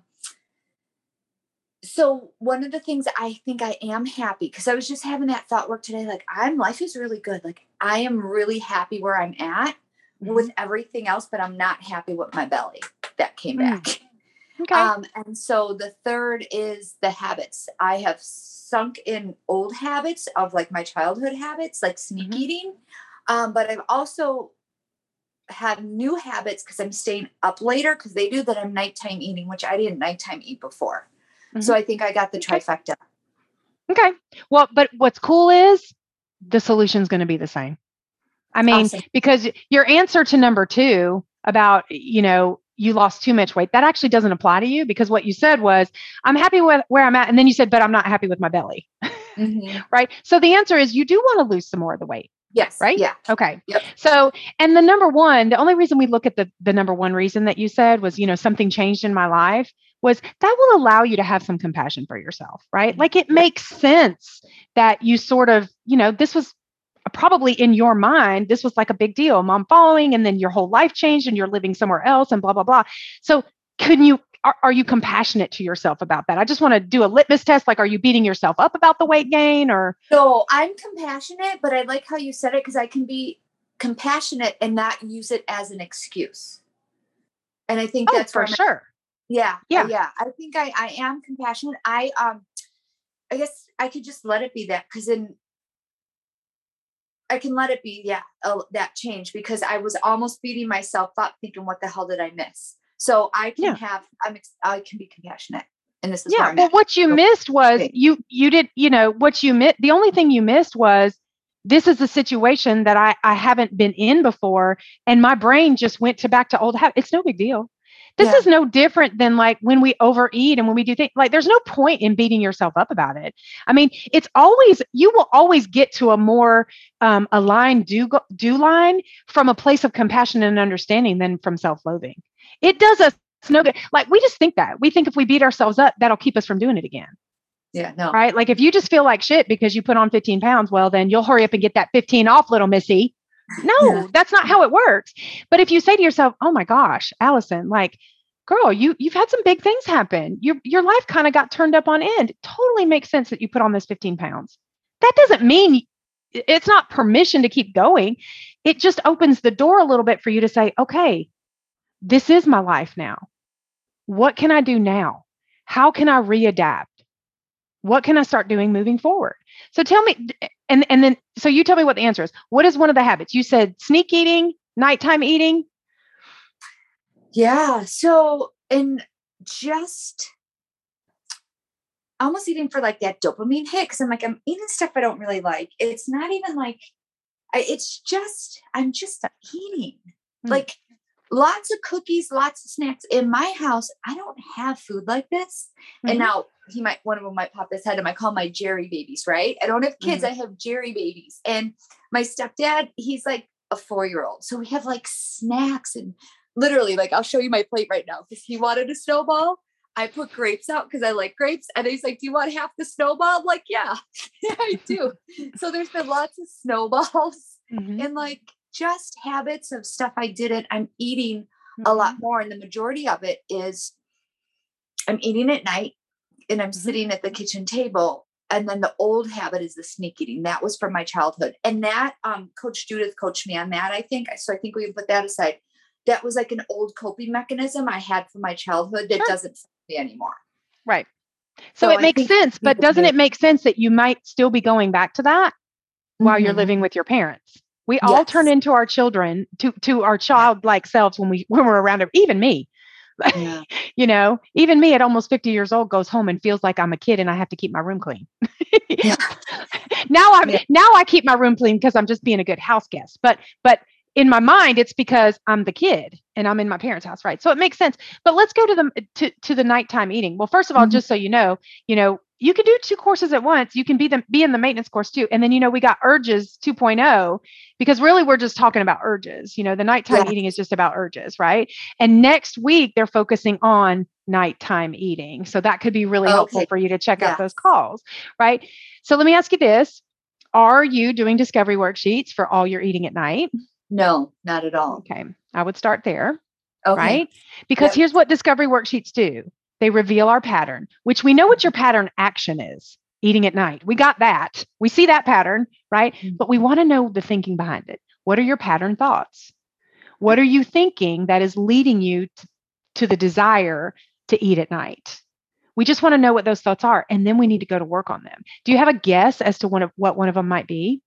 so one of the things I think I am happy, because I was just having that thought work today, like I'm, life is really good. Like I am really happy where I'm at Mm-hmm. with everything else, but I'm not happy with my belly that came Mm. back. Okay. Um, and so the third is the habits. I have sunk in old habits of like my childhood habits, like sneak Mhm. eating. Um, but I've also had new habits because I'm staying up later, because they do that I'm nighttime eating, which I didn't nighttime eat before. So I think I got the Okay. trifecta. Okay. Well, but what's cool is the solution's going to be the same. I mean, Awesome. because your answer to number two about, you know, you lost too much weight, that actually doesn't apply to you, because what you said was, I'm happy with where I'm at. And then you said, but I'm not happy with my belly. Mm-hmm. Right. So the answer is you do want to lose some more of the weight. Yes. Right. Yeah. Okay. Yep. So, and the number one, the only reason we look at the, the number one reason that you said was, you know, something changed in my life, was that will allow you to have some compassion for yourself, right? Like it makes sense that you sort of, you know, this was probably in your mind, this was like a big deal, mom following, and then your whole life changed and you're living somewhere else and blah, blah, blah. So can you, are, are you compassionate to yourself about that? I just want to do a litmus test. Like, are you beating yourself up about the weight gain or? No, I'm compassionate, but I like how you said it, because I can be compassionate and not use it as an excuse. And I think Oh, that's for where I'm sure. Yeah. Yeah. uh, Yeah. I think I, I am compassionate. I, um, I guess I could just let it be that, because then I can let it be. Yeah. Uh, that change, because I was almost beating myself up thinking, what the hell did I miss? So I can Yeah. have, I'm, ex- I can be compassionate. And this is where Yeah. I'm Well, at. what you So- missed was Okay. you, you did, you know, what you missed, the only thing you missed was, this is a situation that I, I haven't been in before. And my brain just went to back to old habits. It's no big deal. This Yeah. is no different than like when we overeat and when we do things, like there's no point in beating yourself up about it. I mean, it's always, you will always get to a more um, aligned do, do line from a place of compassion and understanding than from self-loathing. It does us no good. Like we just think that. We think if we beat ourselves up, that'll keep us from doing it again. Yeah. No. Right? Like if you just feel like shit because you put on fifteen pounds, well, then you'll hurry up and get that fifteen off, little missy. No, Yeah. that's not how it works. But if you say to yourself, oh my gosh, Allison, like, girl, you, you've had some big things happen. Your, your life kind of got turned up on end. It totally makes sense that you put on this fifteen pounds. That doesn't mean it's not permission to keep going. It just opens the door a little bit for you to say, okay, this is my life now. What can I do now? How can I readapt? What can I start doing moving forward? So tell me, and, and then, so you tell me what the answer is. What is one of the habits? You said sneak eating, nighttime eating. Yeah. So, and just almost eating for like that dopamine hit. Cause I'm like, I'm eating stuff I don't really like. It's not even like, I, it's just, I'm just eating. Mm. Like lots of cookies, lots of snacks. In my house, I don't have food like this. Mm-hmm. And now he might, one of them might pop his head and I call my Jerry babies, right? I don't have kids. Mm-hmm. I have Jerry babies. And my stepdad, he's like a four-year-old. So we have like snacks and literally like, I'll show you my plate right now because he wanted a snowball. I put grapes out because I like grapes. And he's like, do you want half the snowball? I'm like, yeah, yeah, I do. So there's been lots of snowballs mm-hmm. and like just habits of stuff I didn't. I'm eating mm-hmm. a lot more. And the majority of it is I'm eating at night and I'm mm-hmm. sitting at the kitchen table. And then the old habit is the sneak eating. That was from my childhood. And that um, Coach Judith coached me on that, I think. So I think we can put that aside. That was like an old coping mechanism I had from my childhood that sure. doesn't fit me anymore. Right. So, so it I makes sense, but doesn't it make sense that you might still be going back to that mm-hmm. while you're living with your parents? We yes. all turn into our children, to, to our childlike selves when we, when we're around them, even me. Yeah. You know, even me at almost fifty years old goes home and feels like I'm a kid and I have to keep my room clean. yeah. Now I'm, yeah. now I keep my room clean because I'm just being a good house guest. But, but in my mind, it's because I'm the kid and I'm in my parents' house. Right. So it makes sense. But let's go to the, to, to the nighttime eating. Well, first of all, mm-hmm. just so you know, you know, you can do two courses at once. You can be the, be in the maintenance course too. And then, you know, we got urges two point oh because really we're just talking about urges. You know, the nighttime yeah. eating is just about urges, right? And next week they're focusing on nighttime eating. So that could be really okay. helpful for you to check yeah. out those calls, right? So let me ask you this. Are you doing discovery worksheets for all your eating at night? No, not at all. Okay. I would start there, okay. right? Because yep. here's what discovery worksheets do. They reveal our pattern, which we know what your pattern action is, eating at night. We got that. We see that pattern, right? Mm-hmm. But we want to know the thinking behind it. What are your pattern thoughts? What are you thinking that is leading you to, to the desire to eat at night? We just want to know what those thoughts are. And then we need to go to work on them. Do you have a guess as to one of what one of them might be?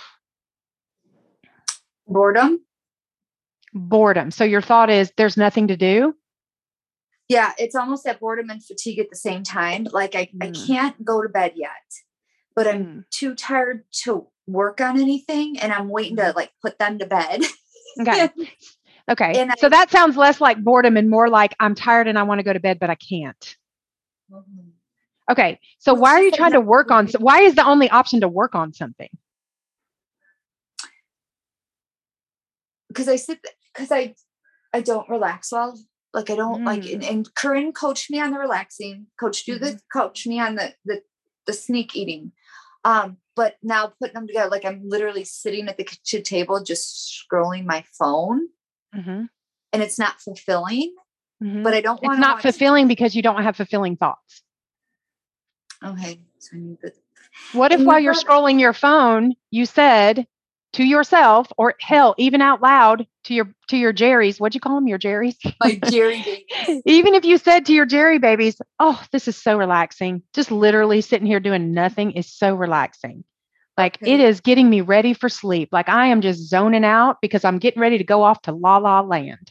Boredom. Boredom. So your thought is there's nothing to do? Yeah, it's almost that boredom and fatigue at the same time. Like I, mm. I can't go to bed yet, but I'm mm. too tired to work on anything. And I'm waiting to like put them to bed. Okay. Okay. And so I, that sounds less like boredom and more like I'm tired and I want to go to bed, but I can't. Mm-hmm. Okay. So well, why are you trying to work on, why is the only option to work on something? Because I sit, because I, I don't relax well. Like I don't mm. like, and, and Corinne coached me on the relaxing. Coach Judith mm-hmm. coached me on the, the the sneak eating. Um, but now putting them together, like I'm literally sitting at the kitchen table just scrolling my phone, mm-hmm. and it's not fulfilling. Mm-hmm. But I don't want. It's not fulfilling because you don't have fulfilling thoughts. Okay, so I need the. What if while you're scrolling your phone, you said to yourself, or hell, even out loud to your to your Jerry's, what'd you call them? Your Jerry's? My Jerry babies. Even if you said to your Jerry babies, oh, this is so relaxing. Just literally sitting here doing nothing is so relaxing. Like okay. It is getting me ready for sleep. Like I am just zoning out because I'm getting ready to go off to La La Land.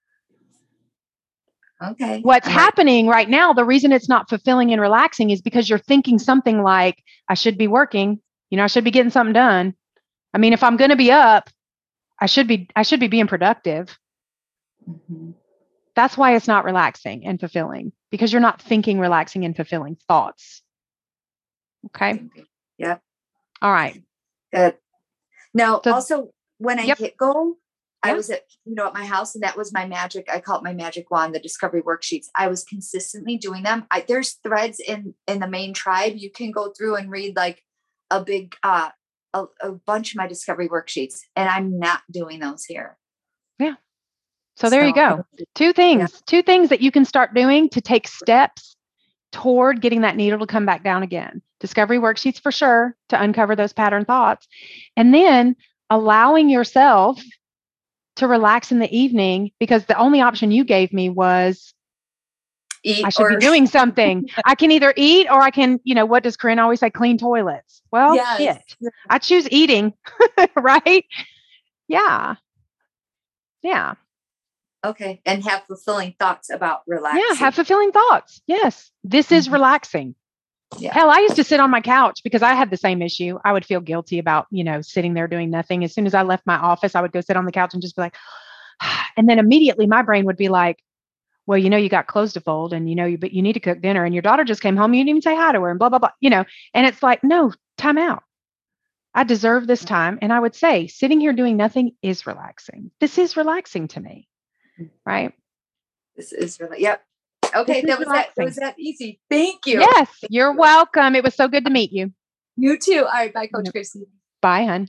Okay. What's right. happening right now, the reason it's not fulfilling and relaxing is because you're thinking something like, I should be working. You know, I should be getting something done. I mean, if I'm going to be up, I should be, I should be being productive. Mm-hmm. That's why it's not relaxing and fulfilling, because you're not thinking relaxing and fulfilling thoughts. Okay. Yeah. All right. Good. Now, so, also when I yep. hit goal, yep. I was at, you know, at my house, and that was my magic. I call it my magic wand, the discovery worksheets. I was consistently doing them. I, there's threads in, in the main tribe. You can go through and read like a big, uh, A, a bunch of my discovery worksheets, and I'm not doing those here. Yeah. So there so, you go. Two things, yeah. two things that you can start doing to take steps toward getting that needle to come back down again. Discovery worksheets for sure to uncover those pattern thoughts, and then allowing yourself to relax in the evening, because the only option you gave me was eat I should or- be doing something. I can either eat or I can, you know, what does Corinne always say? Clean toilets. Well, yes. shit. I choose eating, right? Yeah. Yeah. Okay. And have fulfilling thoughts about relaxing. Yeah. Have fulfilling thoughts. Yes. This mm-hmm. is relaxing. Yeah. Hell, I used to sit on my couch because I had the same issue. I would feel guilty about, you know, sitting there doing nothing. As soon as I left my office, I would go sit on the couch and just be like, And then immediately my brain would be like, well, you know, you got clothes to fold and you know, you, but you need to cook dinner and your daughter just came home. You didn't even say hi to her and blah, blah, blah, you know, and it's like, no, time out. I deserve this time. And I would say sitting here doing nothing is relaxing. This is relaxing to me. Right. This is really, yep. Okay. That was that, that was that easy. Thank you. Yes. Thank You're you. welcome. It was so good to meet you. You too. All right. Bye, Coach yep. Christy. Bye, hon.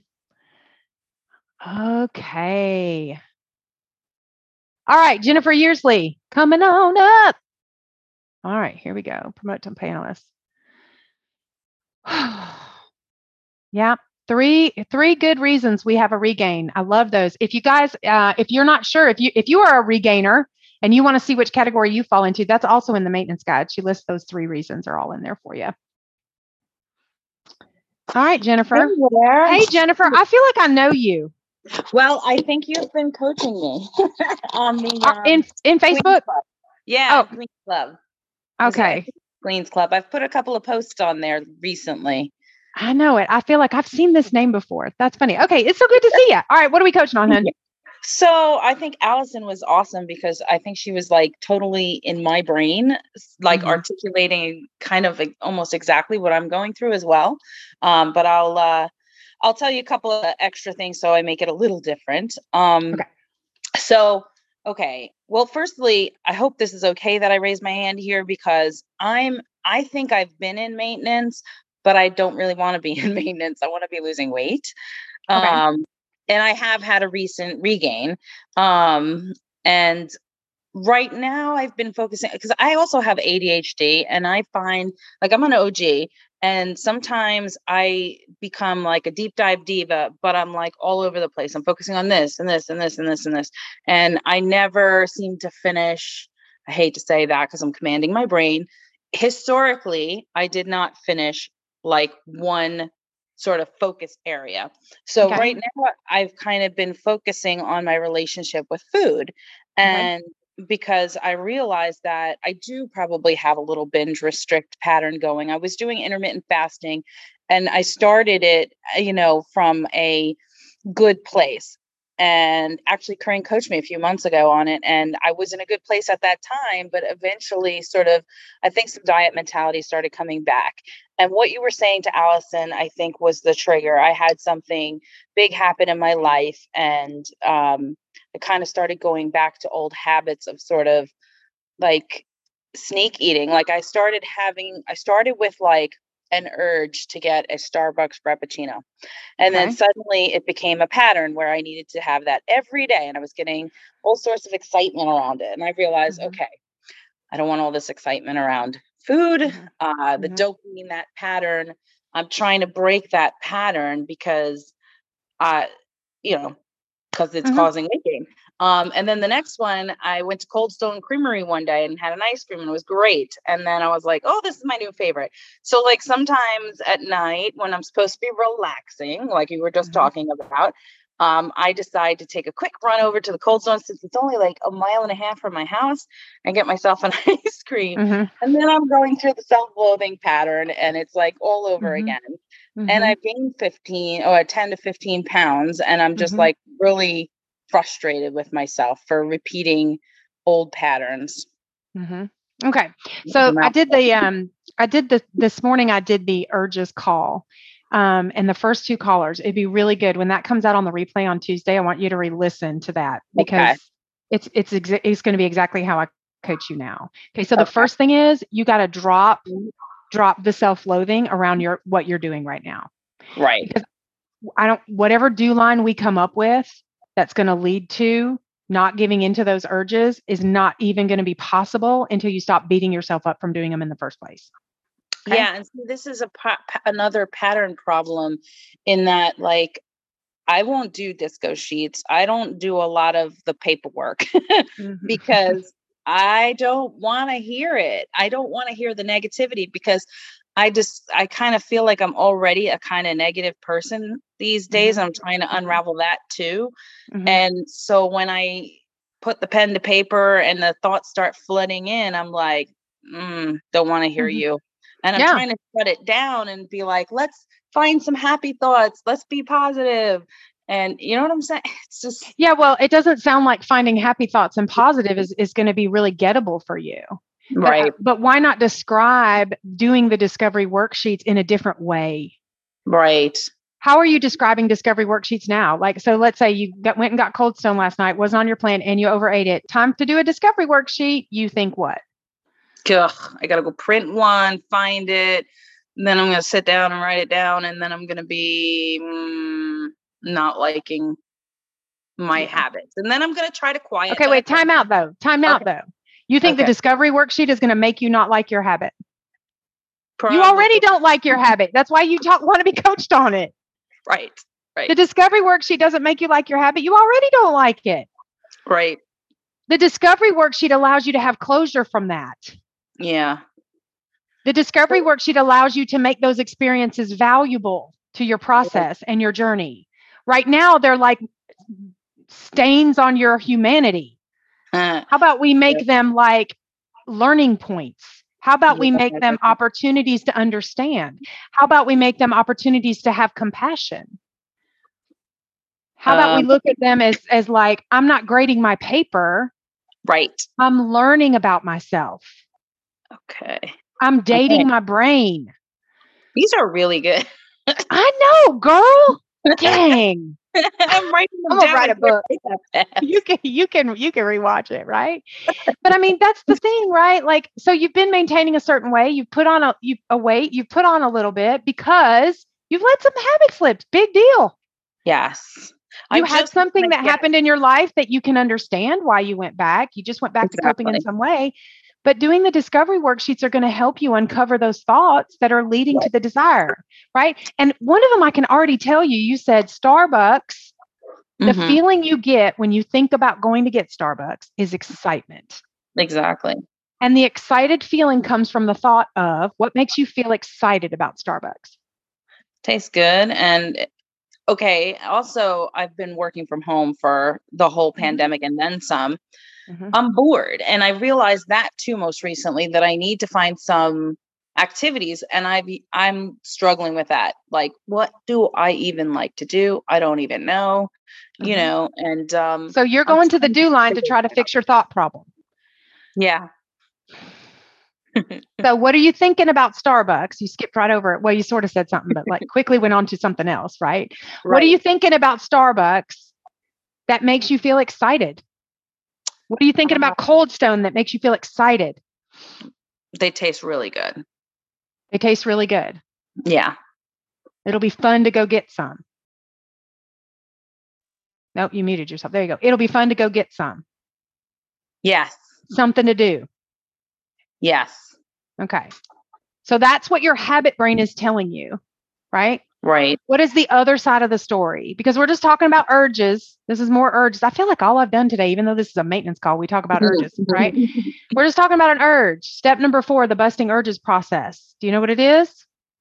Okay. All right, Jennifer Yearsley, coming on up. All right, here we go. Promote to panelists. Yeah, three three good reasons we have a regain. I love those. If you guys, uh, if you're not sure, if you if you are a regainer and you want to see which category you fall into, that's also in the maintenance guide. She lists those three reasons are all in there for you. All right, Jennifer. Hey, there. Hey, Jennifer. I feel like I know you. Well, I think you've been coaching me on the um, in in Facebook. Yeah, oh. Queens Club. Okay, Queens Club. I've put a couple of posts on there recently. I know it. I feel like I've seen this name before. That's funny. Okay, it's so good to see you. All right, what are we coaching on, hon? So I think Allison was awesome because I think she was like totally in my brain, like mm-hmm. articulating kind of like almost exactly what I'm going through as well. Um, but I'll. Uh, I'll tell you a couple of extra things so I make it a little different. Um, okay. So, okay. Well, firstly, I hope this is okay that I raise my hand here because I'm, I think I've been in maintenance, but I don't really want to be in maintenance. I want to be losing weight. Okay. Um, and I have had a recent regain. Um, and right now I've been focusing because I also have A D H D and I find like I'm an O G. And sometimes I become like a deep dive diva, but I'm like all over the place. I'm focusing on this and this and this and this and this. And I never seem to finish. I hate to say that because I'm commanding my brain. Historically, I did not finish like one sort of focus area. So okay. right now I've kind of been focusing on my relationship with food. And okay. because I realized that I do probably have a little binge restrict pattern going. I was doing intermittent fasting and I started it, you know, from a good place. And actually Corinne coached me a few months ago on it. And I was in a good place at that time, but eventually sort of, I think some diet mentality started coming back. And what you were saying to Allison, I think was the trigger. I had something big happen in my life and, um, I kind of started going back to old habits of sort of like sneak eating. Like I started having, I started with like an urge to get a Starbucks Frappuccino. And okay. then suddenly it became a pattern where I needed to have that every day. And I was getting all sorts of excitement around it. And I realized, mm-hmm. okay, I don't want all this excitement around food, mm-hmm. uh, the mm-hmm. dopamine, that pattern. I'm trying to break that pattern because, uh, you know, because it's mm-hmm. causing weight gain. Um, and then the next one, I went to Cold Stone Creamery one day and had an ice cream and it was great. And then I was like, oh, this is my new favorite. So like sometimes at night when I'm supposed to be relaxing, like you were just mm-hmm. talking about, um, I decide to take a quick run over to the Cold Stone since it's only like a mile and a half from my house and get myself an ice cream. Mm-hmm. And then I'm going through the self-loathing pattern and it's like all over mm-hmm. again. Mm-hmm. And I've gained fifteen or ten to fifteen pounds. And I'm just mm-hmm. like really frustrated with myself for repeating old patterns. Mm-hmm. Okay. So I did the, um, I did the, this morning, I did the urges call. Um, and the first two callers, it'd be really good when that comes out on the replay on Tuesday. I want you to re-listen to that because okay. it's, it's, exa- it's going to be exactly how I coach you now. Okay. So okay. the first thing is you got to drop, drop the self-loathing around your, what you're doing right now. Right. Because I don't, whatever do line we come up with, that's going to lead to not giving into those urges is not even going to be possible until you stop beating yourself up from doing them in the first place. Okay? Yeah. And so this is a pa- another pattern problem in that, like, I won't do disco sheets. I don't do a lot of the paperwork because I don't want to hear it. I don't want to hear the negativity because I just, I kind of feel like I'm already a kind of negative person these days. Mm-hmm. I'm trying to unravel that too. Mm-hmm. And so when I put the pen to paper and the thoughts start flooding in, I'm like, mm, don't want to hear mm-hmm. you. And I'm yeah. trying to shut it down and be like, let's find some happy thoughts. Let's be positive. And you know what I'm saying? It's just, yeah, well, it doesn't sound like finding happy thoughts and positive is, is going to be really gettable for you. right. But, but why not describe doing the discovery worksheets in a different way? Right. How are you describing discovery worksheets now? Like, so let's say you got, went and got Cold Stone last night, wasn't on your plan, and you overate it. Time to do a discovery worksheet. You think what? Ugh, I got to go print one, find it. And then I'm going to sit down and write it down. And then I'm going to be mm, not liking my Yeah. habits. And then I'm going to try to quiet. Okay, that wait, down. time out though. Time out Okay. though. You think the Okay. discovery worksheet is going to make you not like your habit? Probably. You already don't like your habit. That's why you talk, want to be coached on it. Right. Right. The discovery worksheet doesn't make you like your habit. You already don't like it. Right. The discovery worksheet allows you to have closure from that. Yeah. The discovery worksheet allows you to make those experiences valuable to your process and your journey. Right now, they're like stains on your humanity. Uh, How about we make them like learning points? How about we make them opportunities to understand? How about we make them opportunities to have compassion? How about we Um, look at them as, as like, I'm not grading my paper. right. I'm learning about myself. Okay. I'm dating Okay. my brain. These are really good. I know, girl. Dang. I'm writing them I'm gonna down. write a I can't book. write that fast. You can you can you can rewatch it, right? But I mean, that's the thing, right? Like, so you've been maintaining a certain way, you've put on a you a weight, you've put on a little bit because you've let some habit slips. Big deal. Yes. You I had just something wanna that get- happened in your life that you can understand why you went back. You just went back to coping in Exactly. some way. But doing the discovery worksheets are going to help you uncover those thoughts that are leading Right. to the desire, right? And one of them I can already tell you, you said Starbucks. The Mhm. feeling you get when you think about going to get Starbucks is excitement. Exactly. And the excited feeling comes from the thought of what makes you feel excited about Starbucks. Tastes good. And okay, also I've been working from home for the whole Mhm. pandemic and then some. Mhm. I'm bored. And I realized that too most recently, that I need to find some activities, and I've I'm struggling with that. Like, what do I even like to do? I don't even know. You Mhm. know, and um So you're I'm going to the trying do line to figure try to it out. fix your thought problem. Yeah. So what are you thinking about Starbucks? You skipped right over it. Well, you sort of said something, but like quickly went on to something else, right? What are Right. you thinking about Starbucks that makes you feel excited? What are you thinking Uh, about Cold Stone that makes you feel excited? they taste really good. They taste really good. Yeah. It'll be fun to go get some. Nope, you muted yourself. There you go. It'll be fun to go get some. Yes. Something to do. Yes. Okay. So that's what your habit brain is telling you, right? Right. What is the other side of the story? Because we're just talking about urges. This is more urges. I feel like all I've done today, even though this is a maintenance call, we talk about urges, right? We're just talking about an urge. Step number four, the busting urges process. Do you know what it is?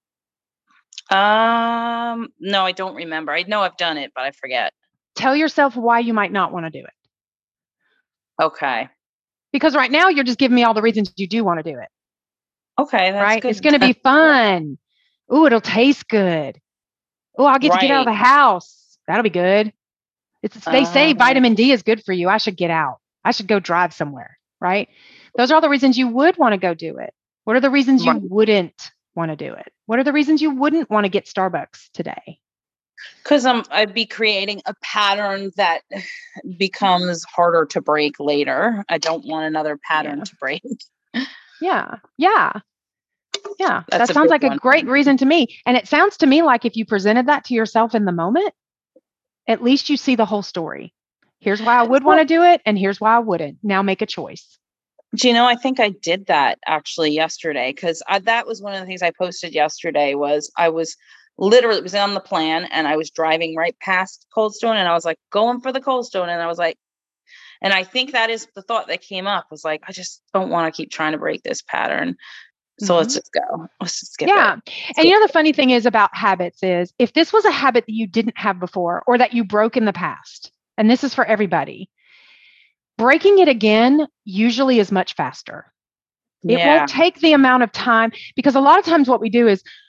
Um, no, I don't remember. I know I've done it, but I forget. Tell yourself why you might not want to do it. Okay. Because right now you're just giving me all the reasons you do want to do it. Okay, that's Right? good. It's going to be fun. Ooh, it'll taste good. Oh, I'll get to get out of the Right. house. That'll be good. It's they say Um, vitamin D is good for you. I should get out. I should go drive somewhere, right? Those are all the reasons you would want to go do it. What are the reasons you Right. wouldn't want to do it? What are the reasons you wouldn't want to get Starbucks today? Because I'm I'd be creating a pattern that becomes harder to break later. I don't want another pattern Yeah. to break. Yeah. Yeah. Yeah. That's That a sounds big like a one. great reason to me. And it sounds to me like if you presented that to yourself in the moment, at least you see the whole story. Here's why I would want to do it, and here's why I wouldn't. Now make a choice. Do you know, I think I did that actually yesterday, because that was one of the things I posted yesterday. Was I was literally, it was on the plan, and I was driving right past Cold Stone, and I was like going for the Cold Stone, and I was like, and I think that is the thought that came up, was like, I just don't want to keep trying to break this pattern. So let's Mhm. just go. Let's just skip Yeah. it. And you know, the funny thing is about habits is if this was a habit that you didn't have before or that you broke in the past, and this is for everybody, breaking it again usually is much faster. It Yeah. won't take the amount of time because a lot of times what we do is,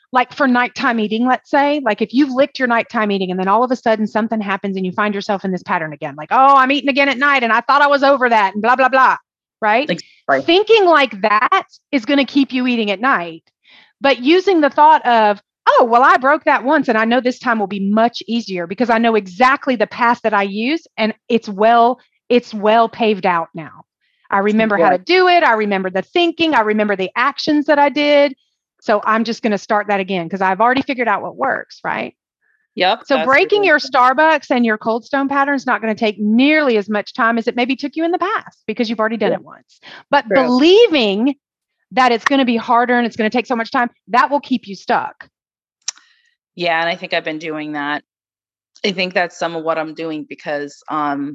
like for nighttime eating, let's say, like if you've licked your nighttime eating and then all of a sudden something happens and you find yourself in this pattern again, like, oh, I'm eating again at night and I thought I was over that and blah, blah, blah. Right. Like, right. Thinking like that is going to keep you eating at night, but using the thought of, oh, well, I broke that once and I know this time will be much easier because I know exactly the path that I use and it's well, it's well paved out now. I remember yeah. how to do it. I remember the thinking. I remember the actions that I did. So I'm just going to start that again because I've already figured out what works, right? Yep. So breaking your Starbucks and your Cold Stone pattern is not going to take nearly as much time as it maybe took you in the past because you've already done yeah. it once. But True. Believing that it's going to be harder and it's going to take so much time, that will keep you stuck. Yeah. And I think I've been doing that. I think that's some of what I'm doing because um,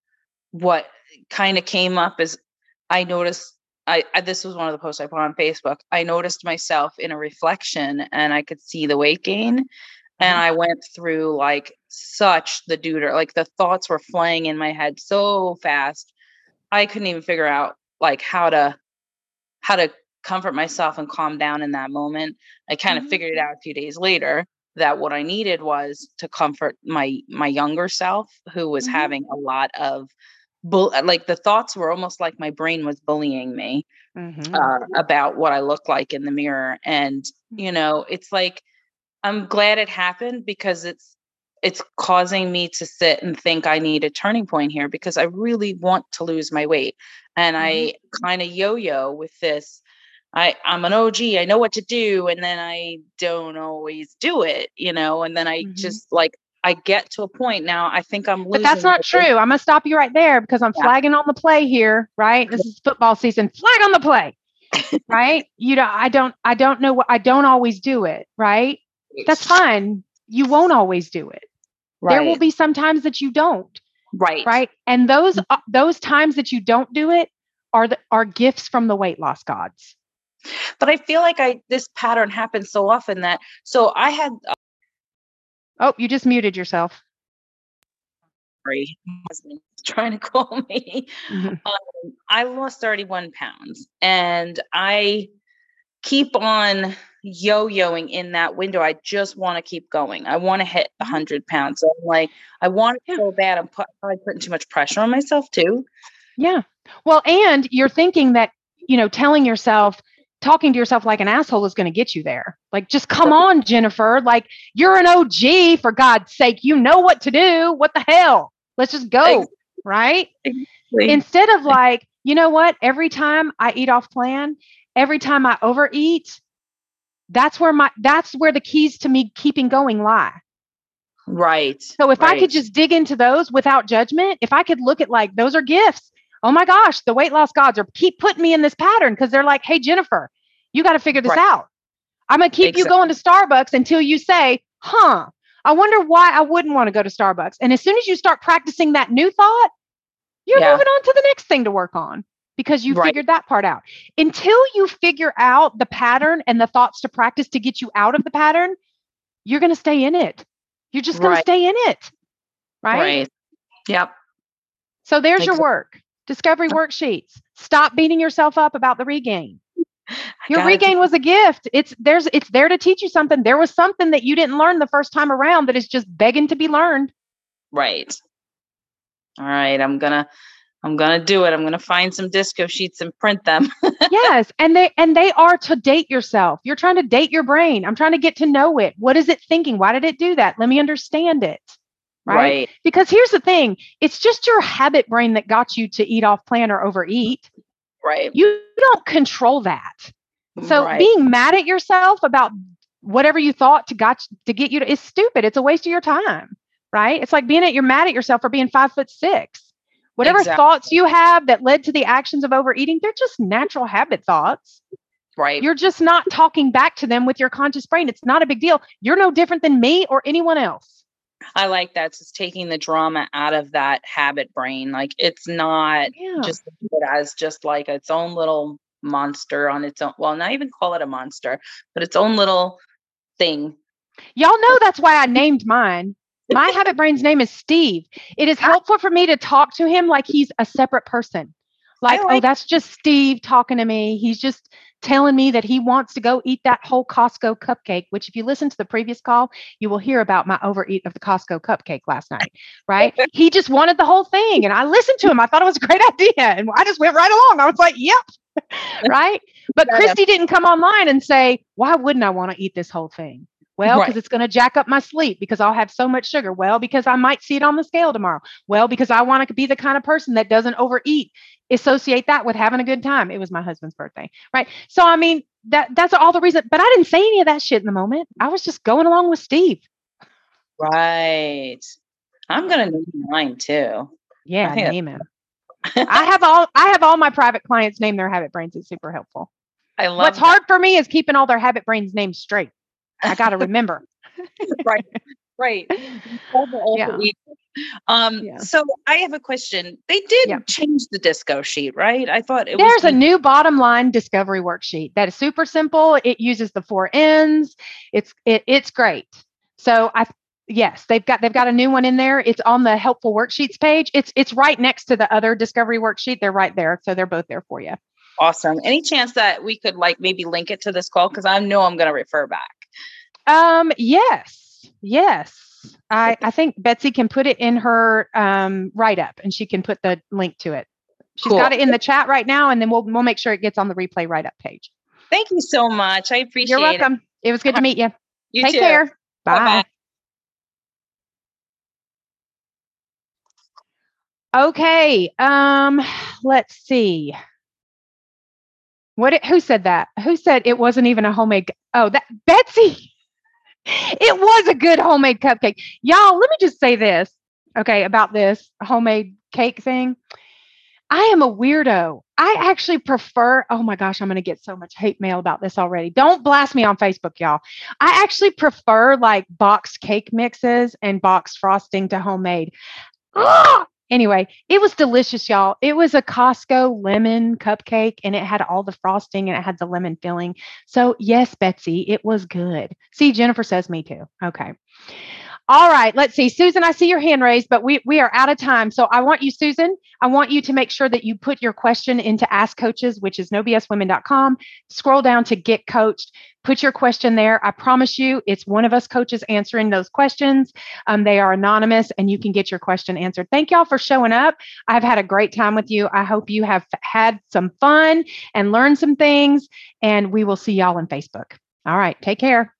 what kind of came up is I noticed I, I, this was one of the posts I put on Facebook. I noticed myself in a reflection and I could see the weight gain. And I went through like such the duder, like the thoughts were flying in my head so fast. I couldn't even figure out like how to, how to comfort myself and calm down in that moment. I kind of mm-hmm. figured it out a few days later that what I needed was to comfort my, my younger self who was mm-hmm. having a lot of Bull, like the thoughts were almost like my brain was bullying me mm-hmm. uh, about what I look like in the mirror. And, you know, it's like, I'm glad it happened because it's, it's causing me to sit and think I need a turning point here because I really want to lose my weight. And mm-hmm. I kind of yo-yo with this. I, I'm an O G, I know what to do. And then I don't always do it, you know, and then I mm-hmm. just like, I get to a point now, I think I'm losing. But that's not true. I'm going to stop you right there because I'm yeah. flagging on the play here, right? This is football season. Flag on the play, right? You know, I don't, I don't know what, I don't always do it, right? That's fine. You won't always do it. Right. There will be some times that you don't. Right. Right. And those, uh, those times that you don't do it are the, are gifts from the weight loss gods. But I feel like I, this pattern happens so often that, so I had, uh, oh, you just muted yourself. Sorry, my husband's trying to call me. Mm-hmm. Um, I lost thirty-one pounds and I keep on yo-yoing in that window. I just want to keep going. I want to hit one hundred pounds. So I'm like, I want it yeah. so bad. I'm put, probably putting too much pressure on myself too. Yeah. Well, and you're thinking that, you know, telling yourself, talking to yourself like an asshole is going to get you there. Like, just come on, Jennifer. Like, you're an O G, for God's sake. You know what to do. What the hell? Let's just go. Exactly. Right? Exactly. Instead of like, you know what? Every time I eat off plan, every time I overeat, that's where my, that's where the keys to me keeping going lie. Right. So if right. I could just dig into those without judgment, if I could look at like, those are gifts. Oh my gosh, the weight loss gods are keep putting me in this pattern because they're like, hey, Jennifer, you got to figure this right. out. I'm going to keep exactly. you going to Starbucks until you say, huh, I wonder why I wouldn't want to go to Starbucks. And as soon as you start practicing that new thought, you're yeah. moving on to the next thing to work on because you right. figured that part out. Until you figure out the pattern and the thoughts to practice to get you out of the pattern, you're going to stay in it. You're just going right. to stay in it. Right? Right. Yep. So there's exactly. your work. Discovery worksheets. Stop beating yourself up about the regain. Your regain was a gift. It's there's it's there to teach you something. There was something that you didn't learn the first time around that is just begging to be learned. Right. All right. I'm gonna I'm gonna do it. I'm gonna find some disco sheets and print them. Yes. And they and they are to date yourself. You're trying to date your brain. I'm trying to get to know it. What is it thinking? Why did it do that? Let me understand it. Right? right. Because here's the thing. It's just your habit brain that got you to eat off plan or overeat. Right. You don't control that. So right. being mad at yourself about whatever you thought to got to get you to is stupid. It's a waste of your time. Right. It's like being at you're mad at yourself for being five foot six. Whatever exactly. thoughts you have that led to the actions of overeating, they're just natural habit thoughts. Right. You're just not talking back to them with your conscious brain. It's not a big deal. You're no different than me or anyone else. I like that. It's taking the drama out of that habit brain. Like it's not yeah. just as just like its own little monster on its own. Well, not even call it a monster, but its own little thing. Y'all know that's why I named mine. My habit brain's name is Steve. It is helpful for me to talk to him like he's a separate person. Like, like- oh, that's just Steve talking to me. He's just telling me that he wants to go eat that whole Costco cupcake, which if you listen to the previous call, you will hear about my overeat of the Costco cupcake last night, right? He just wanted the whole thing. And I listened to him. I thought it was a great idea. And I just went right along. I was like, yep. Right. But Christy didn't come online and say, why wouldn't I want to eat this whole thing? Well, because Right. it's going to jack up my sleep because I'll have so much sugar. Well, because I might see it on the scale tomorrow. Well, because I want to be the kind of person that doesn't overeat. Associate that with having a good time. It was my husband's birthday. Right. So, I mean, that that's all the reason. But I didn't say any of that shit in the moment. I was just going along with Steve. Right. I'm going to name mine too. Yeah, I think name him. I have all I have all my private clients name their habit brains. It's super helpful. I love What's that. hard for me is keeping all their habit brains names straight. I got to remember. Right. Right. Yeah. Um, Yeah. so I have a question. They did Yeah. change the disco sheet, right? I thought it There's was a new bottom line discovery worksheet that is super simple. It uses the four N's. It's it, it's great. So I yes, they've got they've got a new one in there. It's on the helpful worksheets page. It's it's right next to the other discovery worksheet. They're right there. So they're both there for you. awesome. Any chance that we could like maybe link it to this call? Because I know I'm going to refer back. Um, yes, yes. I, I think Betsy can put it in her um, write up and she can put the link to it. She's Cool. got it in the chat right now, and then we'll we'll make sure it gets on the replay write up page. Thank you so much. I appreciate You're welcome. It, it was good to meet you. it. You Take too. care. Bye-bye. Bye. Okay. Um, let's see. What it, who said that? Who said it wasn't even a homemade? Oh, that Betsy. It was a good homemade cupcake. Y'all, let me just say this, okay, about this homemade cake thing. I am a weirdo. I actually prefer, oh my gosh, I'm going to get so much hate mail about this already. Don't blast me on Facebook, y'all. I actually prefer like boxed cake mixes and boxed frosting to homemade. Ah! Anyway, it was delicious, y'all. It was a Costco lemon cupcake and it had all the frosting and it had the lemon filling. So yes, Betsy, it was good. See, Jennifer says me too. Okay. All right, let's see. Susan, I see your hand raised, but we, we are out of time. So I want you, Susan, I want you to make sure that you put your question into Ask Coaches, which is no b s women dot com. Scroll down to Get Coached. Put your question there. I promise you, it's one of us coaches answering those questions. Um, they are anonymous and you can get your question answered. Thank y'all for showing up. I've had a great time with you. I hope you have had some fun and learned some things, and we will see y'all on Facebook. All right, take care.